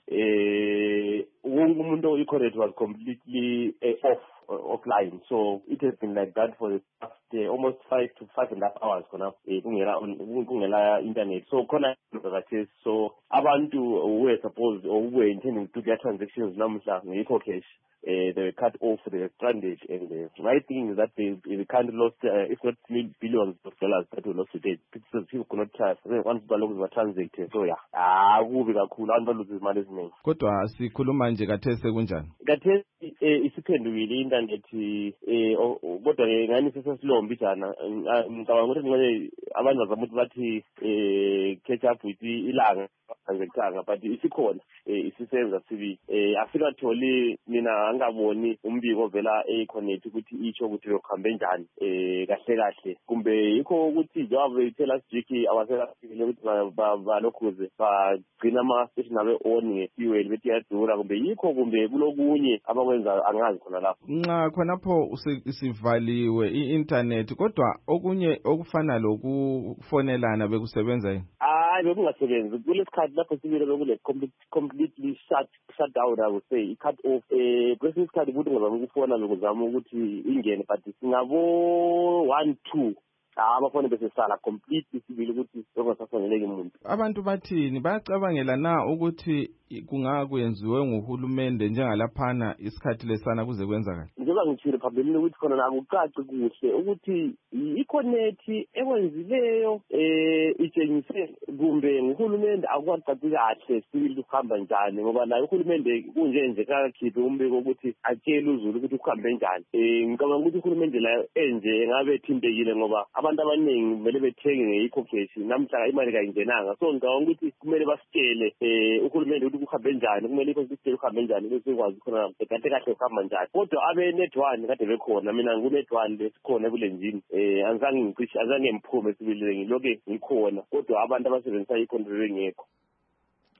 eh wonke umuntu o-Econet was completely off offline, so it has been like that for the past uh, almost five to five and a half hours khona kungela kungela internet. So khona kathi so abantu who were supposed or who were intending to do their transactions namhla nge-cash, Uh, they were cut off, they were stranded, and uh, my thinking is that they, they kind of lost, uh, if not billions of dollars that were lost today. People could not trust. Once the loans were transacted, so yeah, ah, kubi kakhulu abantu loses imali eziningi. Kodwa sikhuluma nje kathese kunjani? Kathese isiphendukile internet, eh kodwa ngani sesesilombi jana. Ngicabanga ukuthi ngene abantu bazama ukuthi bathi eh catch up with ilanga transactanga, but isikhona isisenza sibi. Eh asikatholi mina angaboni umbiko vela e-Econet ukuthi icho ukuthi lokhambe njani eh kahle kahle, kumbe yikho ukuthi njengoba bethela sijiki awasefikile ukuthi balokhuze bagcina ama-station abe on nge-fuel bethi yadura, kumbe yikho kumbe kulokunye abakwenza angazi khona lapho. Nxa khonapho sivaliwe i-internet, kodwa okunye okufana lokufonelana bekusebenza yini? Hayi bekungasebenzi kulesikhathi lapho sibile bekule completely shut shut down, I would say it cut off. Eh kwesinye isikhathi ukuthi ngizama ukufona lokuzama ukuthi ingene, but singabo one two abafone bese sala completely sibile ukuthi bekungasafaneleki umuntu. Abantu bathini bayacabangela na ukuthi kungakuyenziwe nguhulumende njengalaphana isikhathi lesana kuze kwenzakala? Njengoba ngithile phambilini ukuthi khona nakucaci kuhle ukuthi i-Econet ekwenzileyo eh itshengise kumbe nguhulumende akwacaci kahle sibili ukuhamba njani, ngoba la uhulumende kunje nje kakhiphe umbiko ukuthi atshele uZulu ukuthi ukuhambe njani. Eh ngicabanga ukuthi uhulumende la enje engabe ethindekile ngoba abantu abaningi kumele bethenge nge-cash namhla imali kayingenanga. So ngicabanga ukuthi kumele basitshele eh uhulumende ukuthi ukuhambe njani, kumele ikonsistele ukuhambe njani bese sikwazi khona kahle kahle ukuhamba njani. Kodwa abe net one kade bekhona, mina ngu net one lesikhona ebulenjini eh angizange ngicishe azange ngiphume sibilile ngiloke ngikhona, kodwa abantu abasebenzisa i-control ngekho.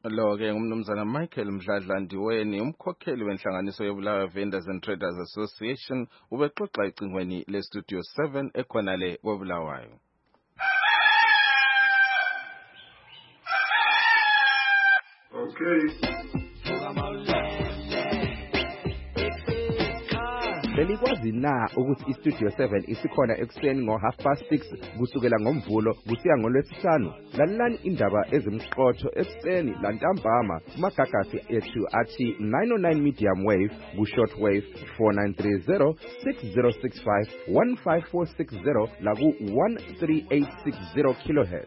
Lo ke ngumnumzana Michael Mdladla Ndiweni umkhokheli wenhlanganiso yeBulawayo Vendors and Traders Association ubexoxa icingweni le Studio seven ekhona le koBulawayo. Okay. Belikwazi na ukuthi iStudio seven isikhona ekuseni ngo half past six kusukela ngomvulo kusiya ngolwesihlanu. Lalelani indaba ezimqotho ekuseni lantambama kumagagasi ethu athi nine oh nine medium wave ku short wave four nine three zero six zero six five one five four six zero la ku one three eight six zero kilohertz.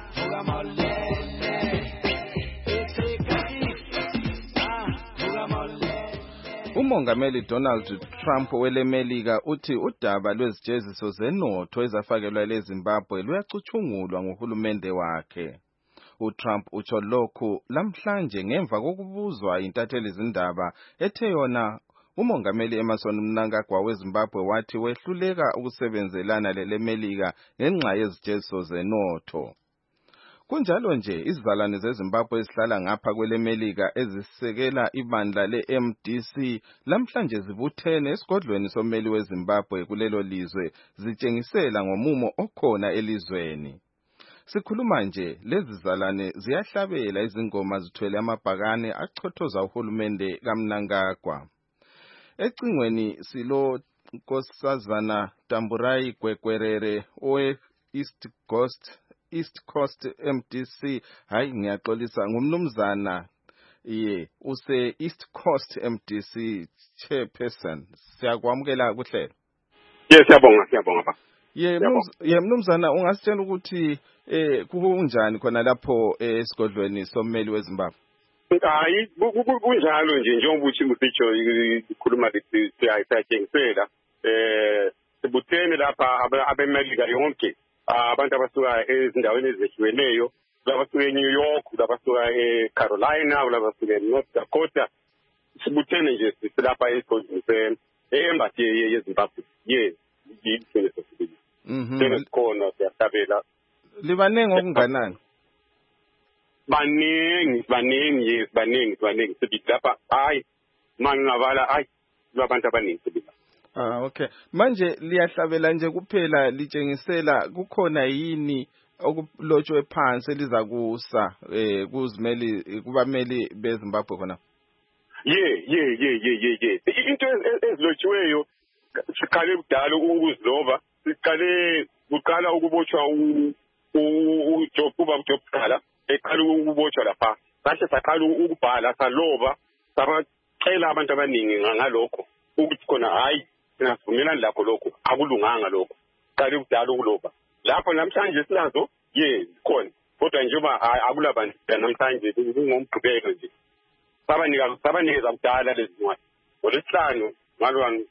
Umongameli Donald Trump welemelika uthi udaba lwezijeziso zenotho ezafakelwa leZimbabwe luyacuthungulwa ngohulumende wakhe. uTrump utsho lokhu lamhlanje ngemva kokubuzwa intatheli izindaba ethe yona umongameli Emmerson Mnangagwa weZimbabwe wathi wehluleka ukusebenzelana lelemelika ngenxa yezijeziso zenotho. Kunjalo nje izizalwane zeZimbabwe ezihlala ngapha kwelemelika ezisekela ibandla le-M D C lamhlanje zibuthene esigodlweni sommeli weZimbabwe kulelo lizwe zitshengisela ngomumo okhona elizweni. Sikhuluma nje lezi zizalwane ziyahlabela izingoma zithwele amabhakane achothoza uhulumende kaMnangagwa. Ecingweni silo Nkosazana Tamburai Gwegwerere owe East Coast East Coast M D C hayi ngiyaxolisa ngumnumzana ye use East Coast M D C chairperson. Siyakwamukela kuhlelo. Yes siyabonga siyabonga ba. Ye ye mnumzana ungasitshela ukuthi eh kunjani khona lapho esigodlweni sommeli weZimbabwe? Hayi kunjalo nje njengoba uthi musitsho ikhuluma lithi siyayisatshengisela eh sibuthene lapha abemelika yonke. Abantu abasuka ezindaweni ezehlukeneyo labasuka eNew York labasuka eCarolina labasuka eNorth Dakota sibuthene nje silapha esigodlweni e-embassy yeZimbabwe ye yithenese sibili mhm khona siyahlabela libanenge okunganani baningi baningi yes baningi baningi sibili lapha hayi manje ngabala hayi labantu abaningi sibili. Ah okay manje liyahlabela nje kuphela litshengisela kukhona yini okulotshwe phansi elizakusa eh kuzimeli kubameli beZimbabwe khona? Ye ye ye ye ye into ezilotshiweyo siqale kudala ukuzilova siqale kuqala ukubotshwa u uJob kuba uJob qala eqala ukubotshwa lapha sahle saqala ukubhala salova sabacela abantu abaningi ngalokho ukuthi khona hayi sinavumelana lakho lokho akulunganga lokho qale kudala ukuloba lapho namhlanje sinazo ye khona kodwa njengoba akulabantu namhlanje kungomgqibelo nje sabanika sabanikeza kudala lezi ncwadi ngolesihlanu ngalwana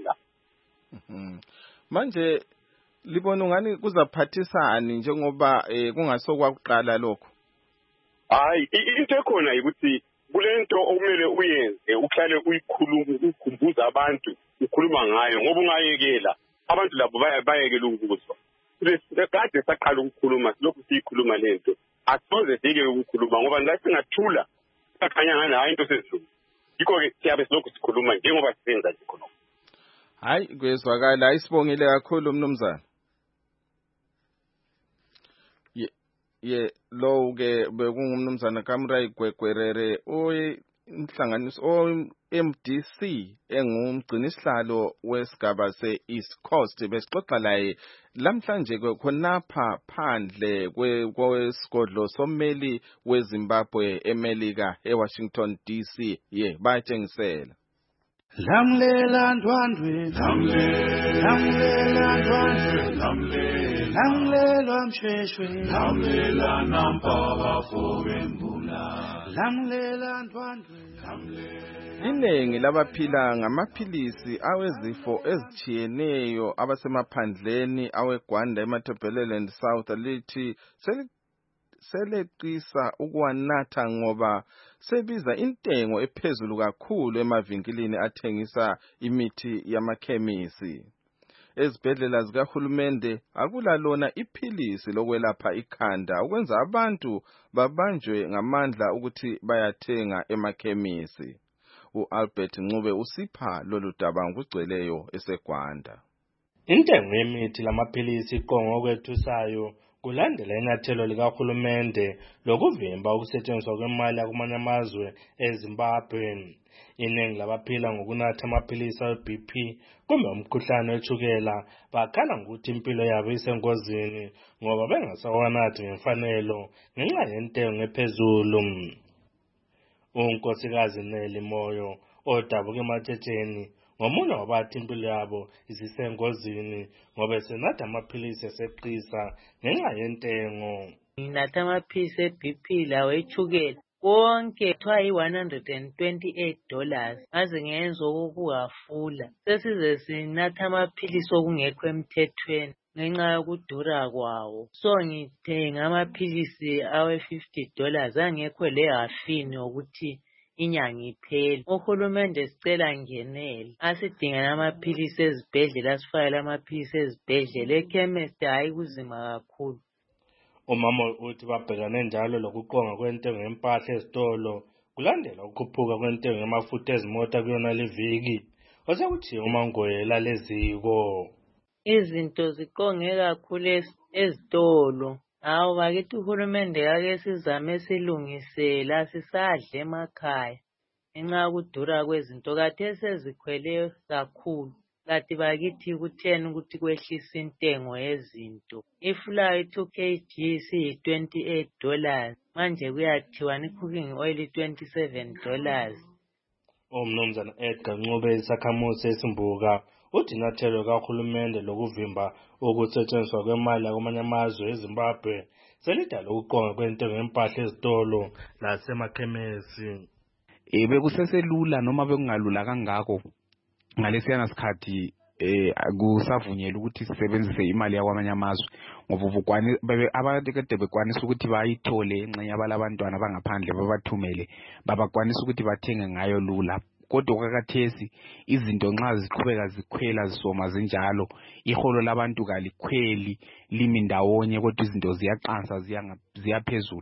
manje libona ungani kuzaphathisani njengoba kungasokwakuqala lokho? Hayi into ekhona ukuthi kulento okumele uyenze uhlale uyikhuluma ukukhumbuza abantu ukhuluma ngayo ngoba ungayekela abantu labo bayekela ukuzwa lekade saqala ukukhuluma lokhu siyikhuluma lento asizoze sike ukukhuluma ngoba la singathula sakhanya ngani hayi into sezulu yikho ke siyabe silokhu sikhuluma njengoba sisenza nje khona. Hayi kwezwakala isibongile kakhulu mnumzana. ye ye lo ke bekungumnumzana Kamrai Gwegwerere oyi inhlanganiso o M D C engumgcini sihlalo wesigaba se East Coast besixoxa laye lamhlanje khonapha phandle kwesigodlo sommeli weZimbabwe eMelika eWashington D C ye bayatshengisela. Lamlela ndwandwe lamlela ndwandwe lamlela lamlela msheshwe lamlela nampaba fowembula lamlela ndwandwe lamlela. Iningi labaphila ngamaphilisi awezifo ezitshiyeneyo abasemaphandleni aweGwanda eMatabeleland South lithi seleqisa ukuwanatha ngoba sebiza intengo ephezulu kakhulu emavinkilini athengisa imithi yamakhemisi. ezibhedlela zikahulumende akulalona iphilisi lokwelapha ikhanda ukwenza abantu babanjwe ngamandla ukuthi bayathenga emakhemisi. U-Albert Ncube usipha lolu daba ngokugcweleyo eseGwanda. Intengo yemithi lamaphilisi iqongo okwethusayo kulandela inyathelo likahulumende lokuvimba ukusetshenziswa kwemali yakumanye amazwe eZimbabwe. Iningi labaphila ngokunatha amaphilisi awe-B P kumbe umkhuhlane wetshukela bakhala ngokuthi impilo yabo isengozini ngoba bengasawanathi ngemfanelo ngenxa yentengo ephezulu. Unkosikazi Neli Moyo odabuka ematshetsheni ngomunye wabathi impilo yabo isisengozini ngoba senatha amaphilisi eseqisa ngenxa yentengo. Nginatha amaphilisi e-B P lawo etshukela konke kuthiwa yi-one hundred twenty-eight dollars ngaze ngenza okokungafula. Sesize sinatha amaphilisi okungekho emthethweni ngenxa yokudura kwawo. So ngithenga amaphilisi awe-fifty dollars angekho lehafini ukuthi inyanga iphele. Uhulumende sicela ngenele asidingela amaphilisi ezibhedlela, asifakele amaphilisi ezibhedlela. Ekhemesti hayi kuzima kakhulu. Umama uthi babhekane njalo lokuqonga kwentengo yempahla ezitolo kulandela ukukhuphuka kwentengo yamafutha ezimota kuyona liviki. Osekuthi uMangoyela leziko izinto ziqonge kakhulu ezitolo. Hawu bakithi uhulumende yake sizame silungisela sisadle emakhaya ngenxa yokudura kwezinto kade sezikhwele kakhulu. Kati bakithi kutheni ukuthi kwehlisa intengo yezinto. Ifulawa two kilograms siyi-twenty-eight dollars manje kuyathiwa i-cooking oil twenty-seven dollars. Umnumzana Edgar Ncube isakhamuzi esimbuka uthi inyathelo kahulumende lokuvimba ukusetshenziswa kwemali yakumanye amazwe eZimbabwe selidala ukuqonga kwentengo yempahla ezitolo lasemakhemesi. Eh bekuseselula noma bekungalula kangako ngalesiyana sikhathi eh kusavunyelwa ukuthi sisebenzise imali yakwamanye amazwe ngoba ubukwani abantu kade bekwanisa ukuthi bayithole enxenye abalabantwana bangaphandle babathumele babakwanisa ukuthi bathenge ngayo lula. Kodwa kwakathesi izinto nxa ziqhubeka zikhwela zisoma zinjalo iholo labantu kalikhweli limi ndawonye kodwa izinto ziyaqansa ziyaphezulu.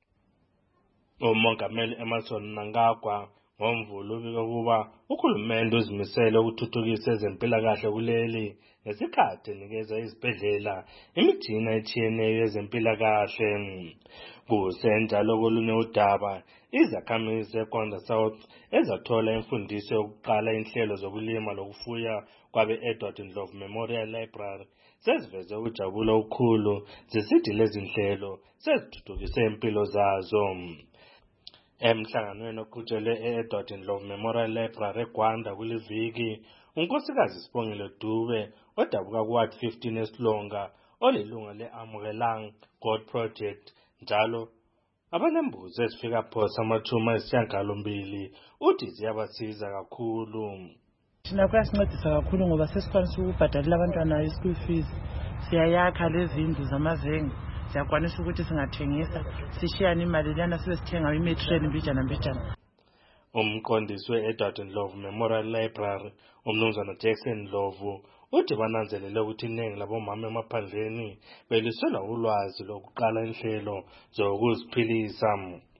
uMongameli Emerson Mnangagwa ngomvulo ubika kuba uhulumende uzimisele ukuthuthukisa ezempilakahle kuleli ngesikhathi enikeza izibhedlela imithina etshiyeneyo yezempilakahle. Kusenjalo kolunye udaba izakhamizi eGwanda South ezathola imfundiso yokuqala inhlelo zokulima lokufuya kwabe Edward Ndlovu Memorial Library seziveze ukujabula okukhulu zisithi lezi nhlelo sezithuthukise impilo zazo. Emhlanganweni oqhutshelwe e-Edward Ndlovu Memorial Library eGwanda kuliviki, unkosikazi Sibongile Dube odabuka kuWard fifteen eSilonga olilunga le-Amukelang God Project njalo abanembuzi ezifika phosa amathuma ezisishiyagalombili uthi ziyabasiza kakhulu. Thina kuyasincedisa kakhulu ngoba sesikwanisa ukubhadalela abantwana i-school fees, siyayakha lezindlu zamazenge, siyakwanisa ukuthi singathengisa sishiyane imali lana sibe sithenga imaterial mbijana mbijana. Umqondisi we-Edward Ndlovu Memorial Library umnumzana Jackson Ndlovu uthi bananzelele ukuthi iningi labomama emaphandleni beliselwa ulwazi lokuqala inhlelo zokuziphilisa.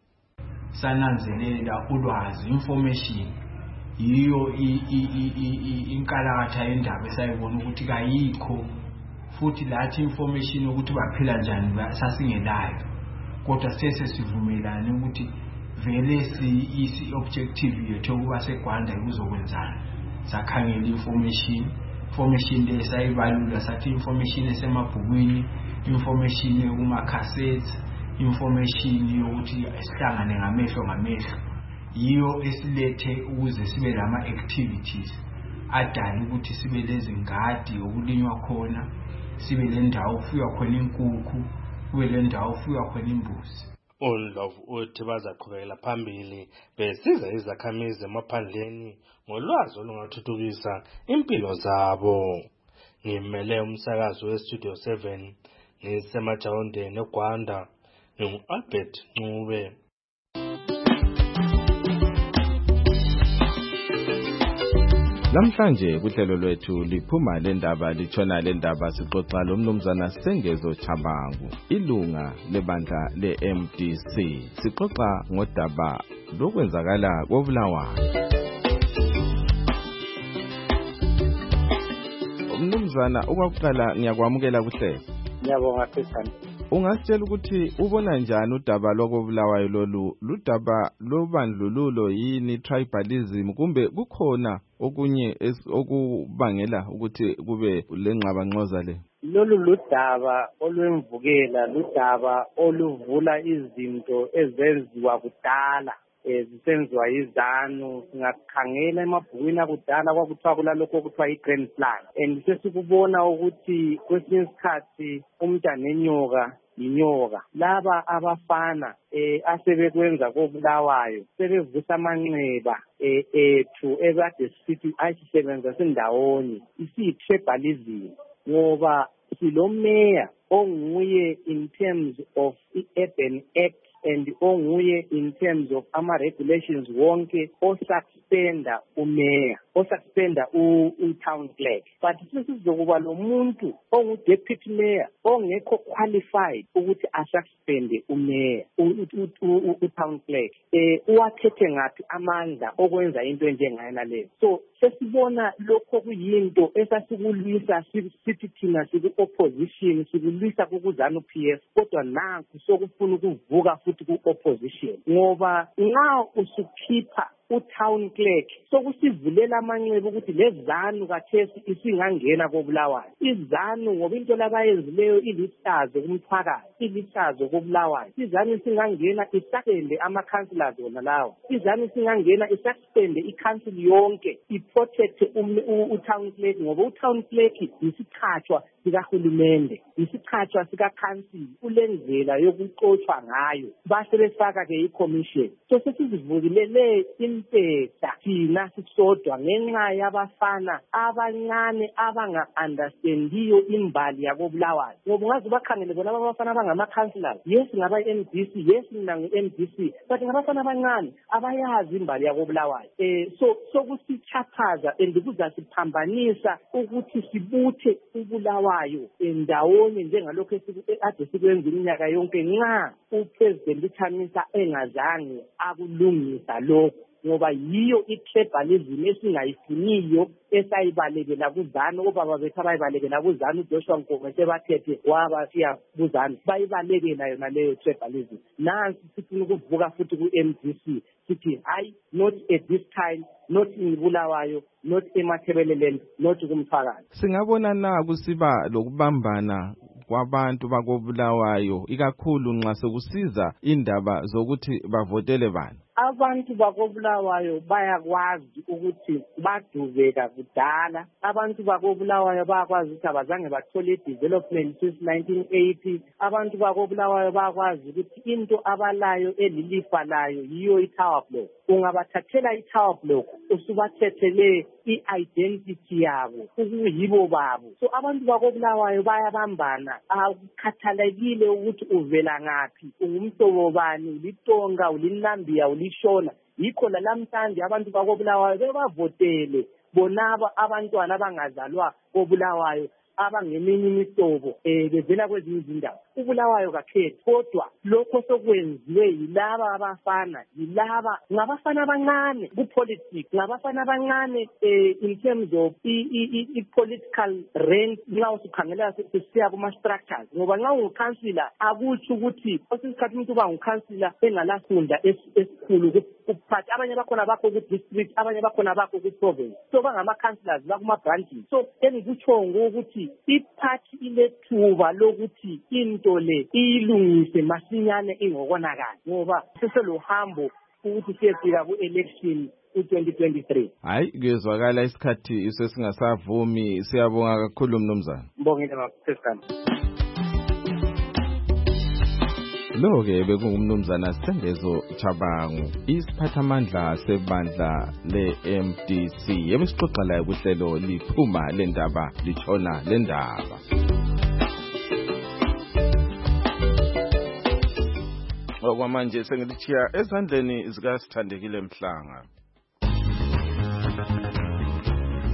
Sananzelela ulwazi, information yiyo inkalakatha yendaba esayibona ukuthi kayikho, futhi lathi information ukuthi baphila njani sasingelayo, kodwa sese sivumelana ukuthi vele si objective yethu ukuba seGwanda ukuzokwenzana sakhangela information information lesayibalula sathi information esemabhukwini, information kuma cassettes, information yokuthi sihlangane ngamehlo ngamehlo, yiyo esilethe ukuze sibe lama activities adala ukuthi sibe lezingadi okulinywa khona, sibe le ndawo kufuywa khona inkukhu, kube le ndawo kufuywa khona imbuzi. uNdlovu uthi bazaqhubekela phambili besiza izakhamizi emaphandleni ngolwazi olungathuthukisa impilo zabo. Ngimele umsakazo weStudio seven ngisemajawondeni eGwanda, ngingu-Albert Ncube. Namhlanje kuhlelo lwethu liphuma lendaba litshona lendaba sixoxa lomnumzana Sengezo Chabangu, ilunga lebandla le-M D C. Sixoxa ngodaba lokwenzakala koBulawayo. Umnumzana okwakuqala ngiyakwamukela kuhlelo. Ngiyabonga sisana. Ungasitshela ukuthi ubona njani udaba lokoBulawayo lolu, ludaba lobandlululo yini, tribalism, kumbe kukhona okunye okubangela ukuthi kube lengxabangxoza le? Lolu ludaba olwemvukela, ludaba oluvula izinto ezenziwa kudala, zisenziwa yizanu. Singakhangela emabhukwini akudala kwakuthiwa kulalokho okuthiwa i-grand plan, and sesikubona ukuthi kwesinye isikhathi umntana nenyoka inyoka. Laba abafana eh asebekwenza koBulawayo sebevusa amanxeba eh ethu ekade sithi ayisisebenza sindawonye, isiyi-tribalism, ngoba silomeya onguye in terms of i-urban act and onguye in terms of ama-regulations wonke osuspenda umeya, osuspenda u-town clerk. But sesizokuba lo muntu ongu-deputy mayor ongekho qualified ukuthi asuspende umeya, u-town clerk. Eh uwathethe ngathi amandla okwenza into enjengayena leyo. So sesibona lokho kuyinto esasikulwisa sithi thina siku-opposition, sikulwisa kukuzana u-P F, kodwa nanku sokufuna ukuvuka futhi ku-opposition, ngoba nxa usukhipha u-town clerk sokusivulela amanxeba ukuthi lezanu kathesi isingangena koBulawayo. Izanu ngoba into labayenzileyo ilihlazo kumthwakazi, ilihlazo koBulawayo. Izanu isingangena isaspende ama-councillors wona lawo. Izanu isingangena isaspende i-council yonke, iprotect u-town clerk, ngoba u-town clerk yisichachwa sikahulumende, yisichachwa sika-council, ulendlela yokuxotshwa ngayo. Base befaka ke i-commission. So sesizivulele impetha thina sisodwa ngenxa yabafana abancane abanga-understandiyo imbali yakoBulawayo. Ngoba ungaze bakhangele bona abafana abangama-councillors, yes ngaba-M D C, yes nangu-M D C, but ngabafana abancane abayazi imbali yakoBulawayo. Eh so sokusithathaza and kuzasiphambanisa ukuthi sibuthe uBulawayo endawonye njengalokho ade sikwenza iminyaka yonke nxa uPresident uThamisa engazange akulungisa lokho, ngoba yiyo i-tribalism esingayifuniyo esayibalekela kuzanu. Obaba bethu abayibalekela kuzanu, uJoshua Nkomo sebathethe wabasiya kuzanu, bayibalekela yona leyo tribalism. Nansi sifuna ukuvuka futhi ku-M D C sithi hayi, not at this time, not in Bulawayo, not eMathebeleland, not kumthwakazi. Singabona na kusiba lokubambana kwabantu bakoBulawayo ikakhulu nxa sekusiza indaba zokuthi bavotele bani? Abantu bakoBulawayo bayakwazi ukuthi baduveka kudala. Abantu bakoBulawayo bayakwazi ukuthi abazange bathole development since nineteen eighty. Abantu bakoBulawayo bayakwazi ukuthi into abalayo elilifa layo yiyo i-tower block. Ungabathathela i-tower block usubathethele i-identity yabo, ukuyibo babo. So abantu bakoBulawayo bayabambana, akukhathalekile ukuthi uvela ngaphi, ungumhlobo bani, uliTonga, uliNambia, ulishona. Yikho la namhlanje abantu bakoBulawayo bebavotele bonaba abantwana abangazalwa koBulawayo abangeminye imihlobo eh bevela kwezinye izindawo. uBulawayo kakhethi, kodwa lokho sokwenziwe yilaba abafana, yilaba ngabafana abancane ku-politics, ngabafana abancane eh in terms of i-political rank. Nxa usukhangela sesiya kuma-structures, ngoba nxa ungukhansila akutsho ukuthi kwesikhathi umuntu uba ngukhansila engalafunda esikhulu kuphatha. Abanye bakhona bakho ku-district, abanye bakhona bakho ku-province, so bangama-councillors bakuma-branches. So engikutsho ukuthi iphathi ilethuba lokuthi into le ilungise masinyane ingokonakala, ngoba seselohambo ukuthi siyefika ku-election u-twenty twenty-three. Hayi, kuyezwakala isikhathi isesingasavumi. Siyabonga kakhulu mnumzana. Mbongile masikhane. Lo-ke bekungumnumzana Sengezo Chabangu, isiphathamandla sebandla le-M D C. Yebo sixoxa laye kuhlelo liphuma lendaba litshona lendaba. Okwamanje sengilitshiya ezandleni zikaSithandekile Mhlanga.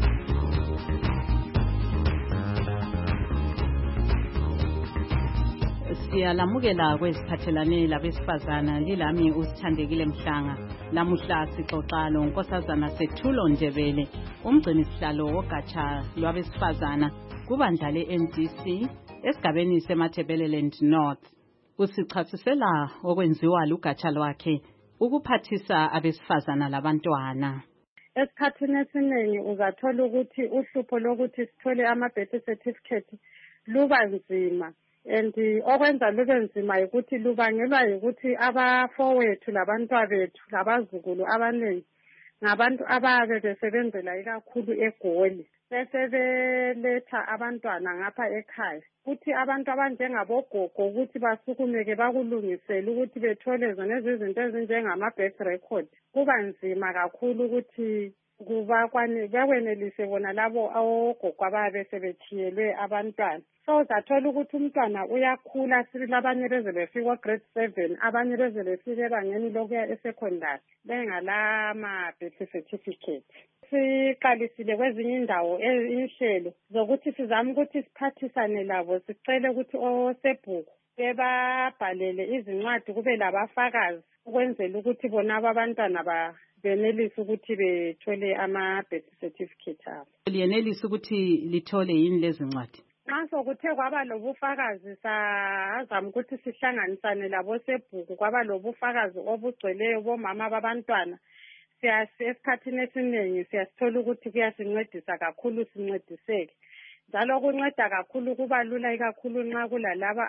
Siyalamukela kweziphathelane labesifazana lilami usithandekile Mhlanga. Lamuhla sixoxa lonkosazana Sethulo Ndebele, umgcini sihlalo wogatsha lwabesifazana kubandla le-N D C esigabeni seMatabeleland North. Usichasisela okwenziwa lugatsha lwakhe ukuphathisa abesifazana labantwana. Esikhathini esiningi uzathola ukuthi uhlupho lokuthi sithole ama-birth certificate luba nzima, and okwenza lube nzima ukuthi lubangelwa ukuthi abafowethu labantwa bethu labazukulu abaningi ngabantu ababe besebenzela ikakhulu eGoli, bese beletha abantwana ngapha ekhaya. Kuthi abantu abanjengabogogo ukuthi basukumeke bakulungisele ukuthi bethole zona izinto ezinjengama-birth record, kuba nzima kakhulu ukuthi kuba bakwenelise bona labo ogogo ababe sebethiyelwe abantwana. So uzathola ukuthi umntwana uyakhula, sibili abanye beze befika grade seven, abanye beze befika ebangeni lokuya esecondary bengalama birth certificate. Siqalisile kwezinye indawo inhlelo zokuthi sizame ukuthi siphathisane labo, sicele ukuthi osebhuku bebabhalele izincwadi kube labafakazi ukwenzela ukuthi bona abantwana ba benelise ukuthi bethole ama-birth certificate abo. Liyenelise ukuthi lithole yini lezi ncwadi? Nxa sokuthe kwaba lobufakazi sazama ukuthi sihlanganisane labo sebhuku, kwaba lobufakazi obugcweleyo bomama babantwana, esikhathini esiningi siyasithola ukuthi kuyasincedisa kakhulu, sincediseke. Njalo kunceda kakhulu, kuba lula ikakhulu nxa kulalaba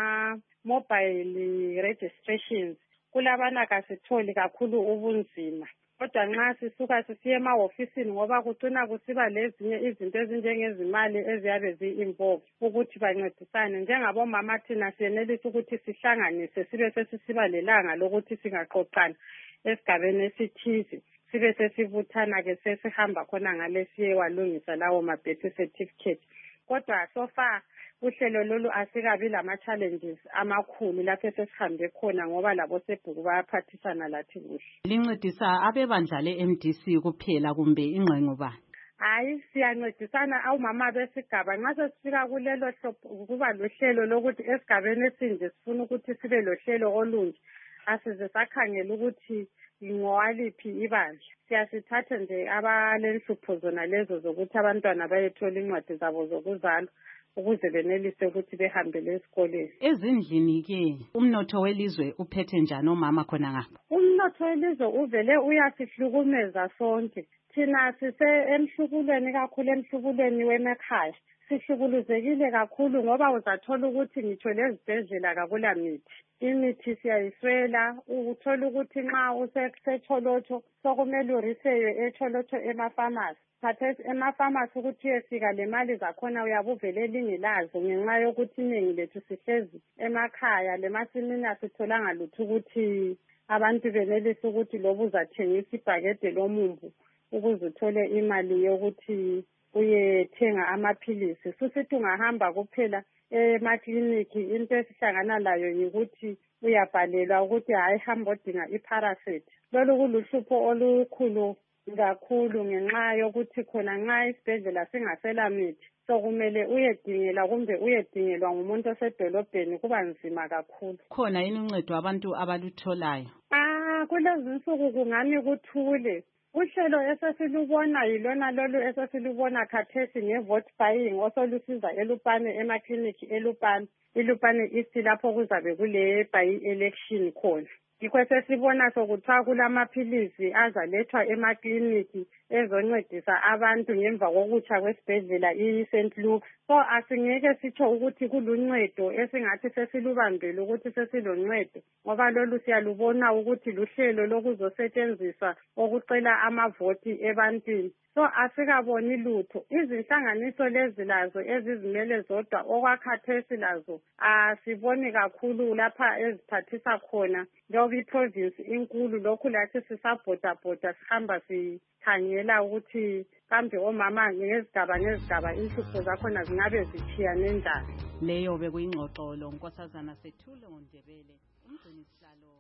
ama-mobile registrations, kulabana kasitholi kakhulu ubunzima. Kodwa nxa sisuka sisiye emahofisini ngoba kucina kusiba lezinye izinto ezinjengezimali eziyabe zi-involve ukuthi bancedisane. Njengabomama thina siyenelisa ukuthi sihlanganise sibe sesisiba lelanga lokuthi singaxoxana esigabeni esithize, sibe sesibuthana-ke sesihamba khona ngale siye walungisa lawo ma-birth certificate. Kodwa so far uhlelo lolu asikabi lama-challenges amakhulu lapho esesihambe khona ngoba labo sebhuku bayaphathisana lathi kuhle. Lincedisa abebandla le-M D C kuphela kumbe ingxenye bani? Hayi, siyancedisana awumama besigaba. Nxa sesifika kulelo kuba lohlelo lokuthi esigabeni esinje sifuna ukuthi sibe lohlelo olunje, asize sakhangela ukuthi ngowaliphi ibandla. Siyasithatha nje abalenhlupho zona lezo zokuthi abantwana bayethola incwadi zabo zokuzalwa ukuze benelise ukuthi behambele esikoleni. Ezindlini-ke umnotho welizwe uphethe njani omama khona ngapha? Umnotho welizwe uvele uyasihlukumeza sonke. Thina sise emhlukulweni kakhulu, emhlukulweni wemakhaya. Sihlukuluzekile kakhulu ngoba uzathola ukuthi ngitho lezibhedlela kakula mithi. Imithi siyayiswela, uthola ukuthi nxa usetholotho sokumele uriseye etholotho emafamasi. Khathesi emafamasi ukuthi uyefika le mali zakhona uyabuvele lingilazo ngenxa yokuthi iningi lethu sihlezi emakhaya, lemasimini asitholanga lutho ukuthi abantu benelise ukuthi lobu uzathengisa ibhakede lomumbu ukuze uthole imali yokuthi uyethenga amaphilisi. Susithi ungahamba kuphela emakliniki into esihlangana layo yikuthi uyabhalelwa ukuthi hayi hamba odinga iParacet. Lolu kuluhlupho olukhulu kakhulu ngenxa yokuthi khona nxa isibhedlela singasela mithi sokumele uyedingela kumbe uyedingelwa ngumuntu osedolobheni, kuba nzima kakhulu. Khona yini uncedo abantu abalutholayo? Ah, kulezi nsuku kungani kuthule. Uhlelo esesilubona yilona lolu esesilubona khathesi nge-vote buying osolusiza eLupane, emakliniki eLupane, iLupane East lapho kuzabe kule by-election khona. Yikho sesibona sokuthiwa kulamaphilisi azalethwa emakliniki ezoncedisa abantu ngemva kokutsha kwesibhedlela i-Saint Luke's. So asingeke sitsho ukuthi kuluncedo esingathi sesilubambele ukuthi sesiloncedo ngoba lolu siyalubona ukuthi luhlelo lokuzosetshenziswa okucela amavoti ebantwini. So asikaboni lutho. Izinhlanganiso lezi lazo ezizimele zodwa okwakhathesi lazo asiboni kakhulu lapha eziphathisa khona njengoba iprovince inkulu, lokhu lathi sisabhodabhoda sihamba sikhangela ukuthi kambe omama ngezigaba ngezigaba inhlupho zakhona zingabe zitshiyane njani. Leyo bekuyingxoxo lonkosazana Sethulo Ndebele, umgcini sihlalo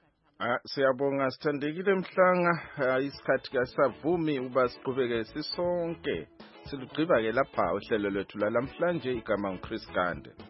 Ah, siyabonga Sithandekile Mhlanga. Isikhathi kasavumi uba siqhubeke sisonke. Silugqiba ke lapha uhlelo lwethu lalamhlanje. Igama nguChris Gande.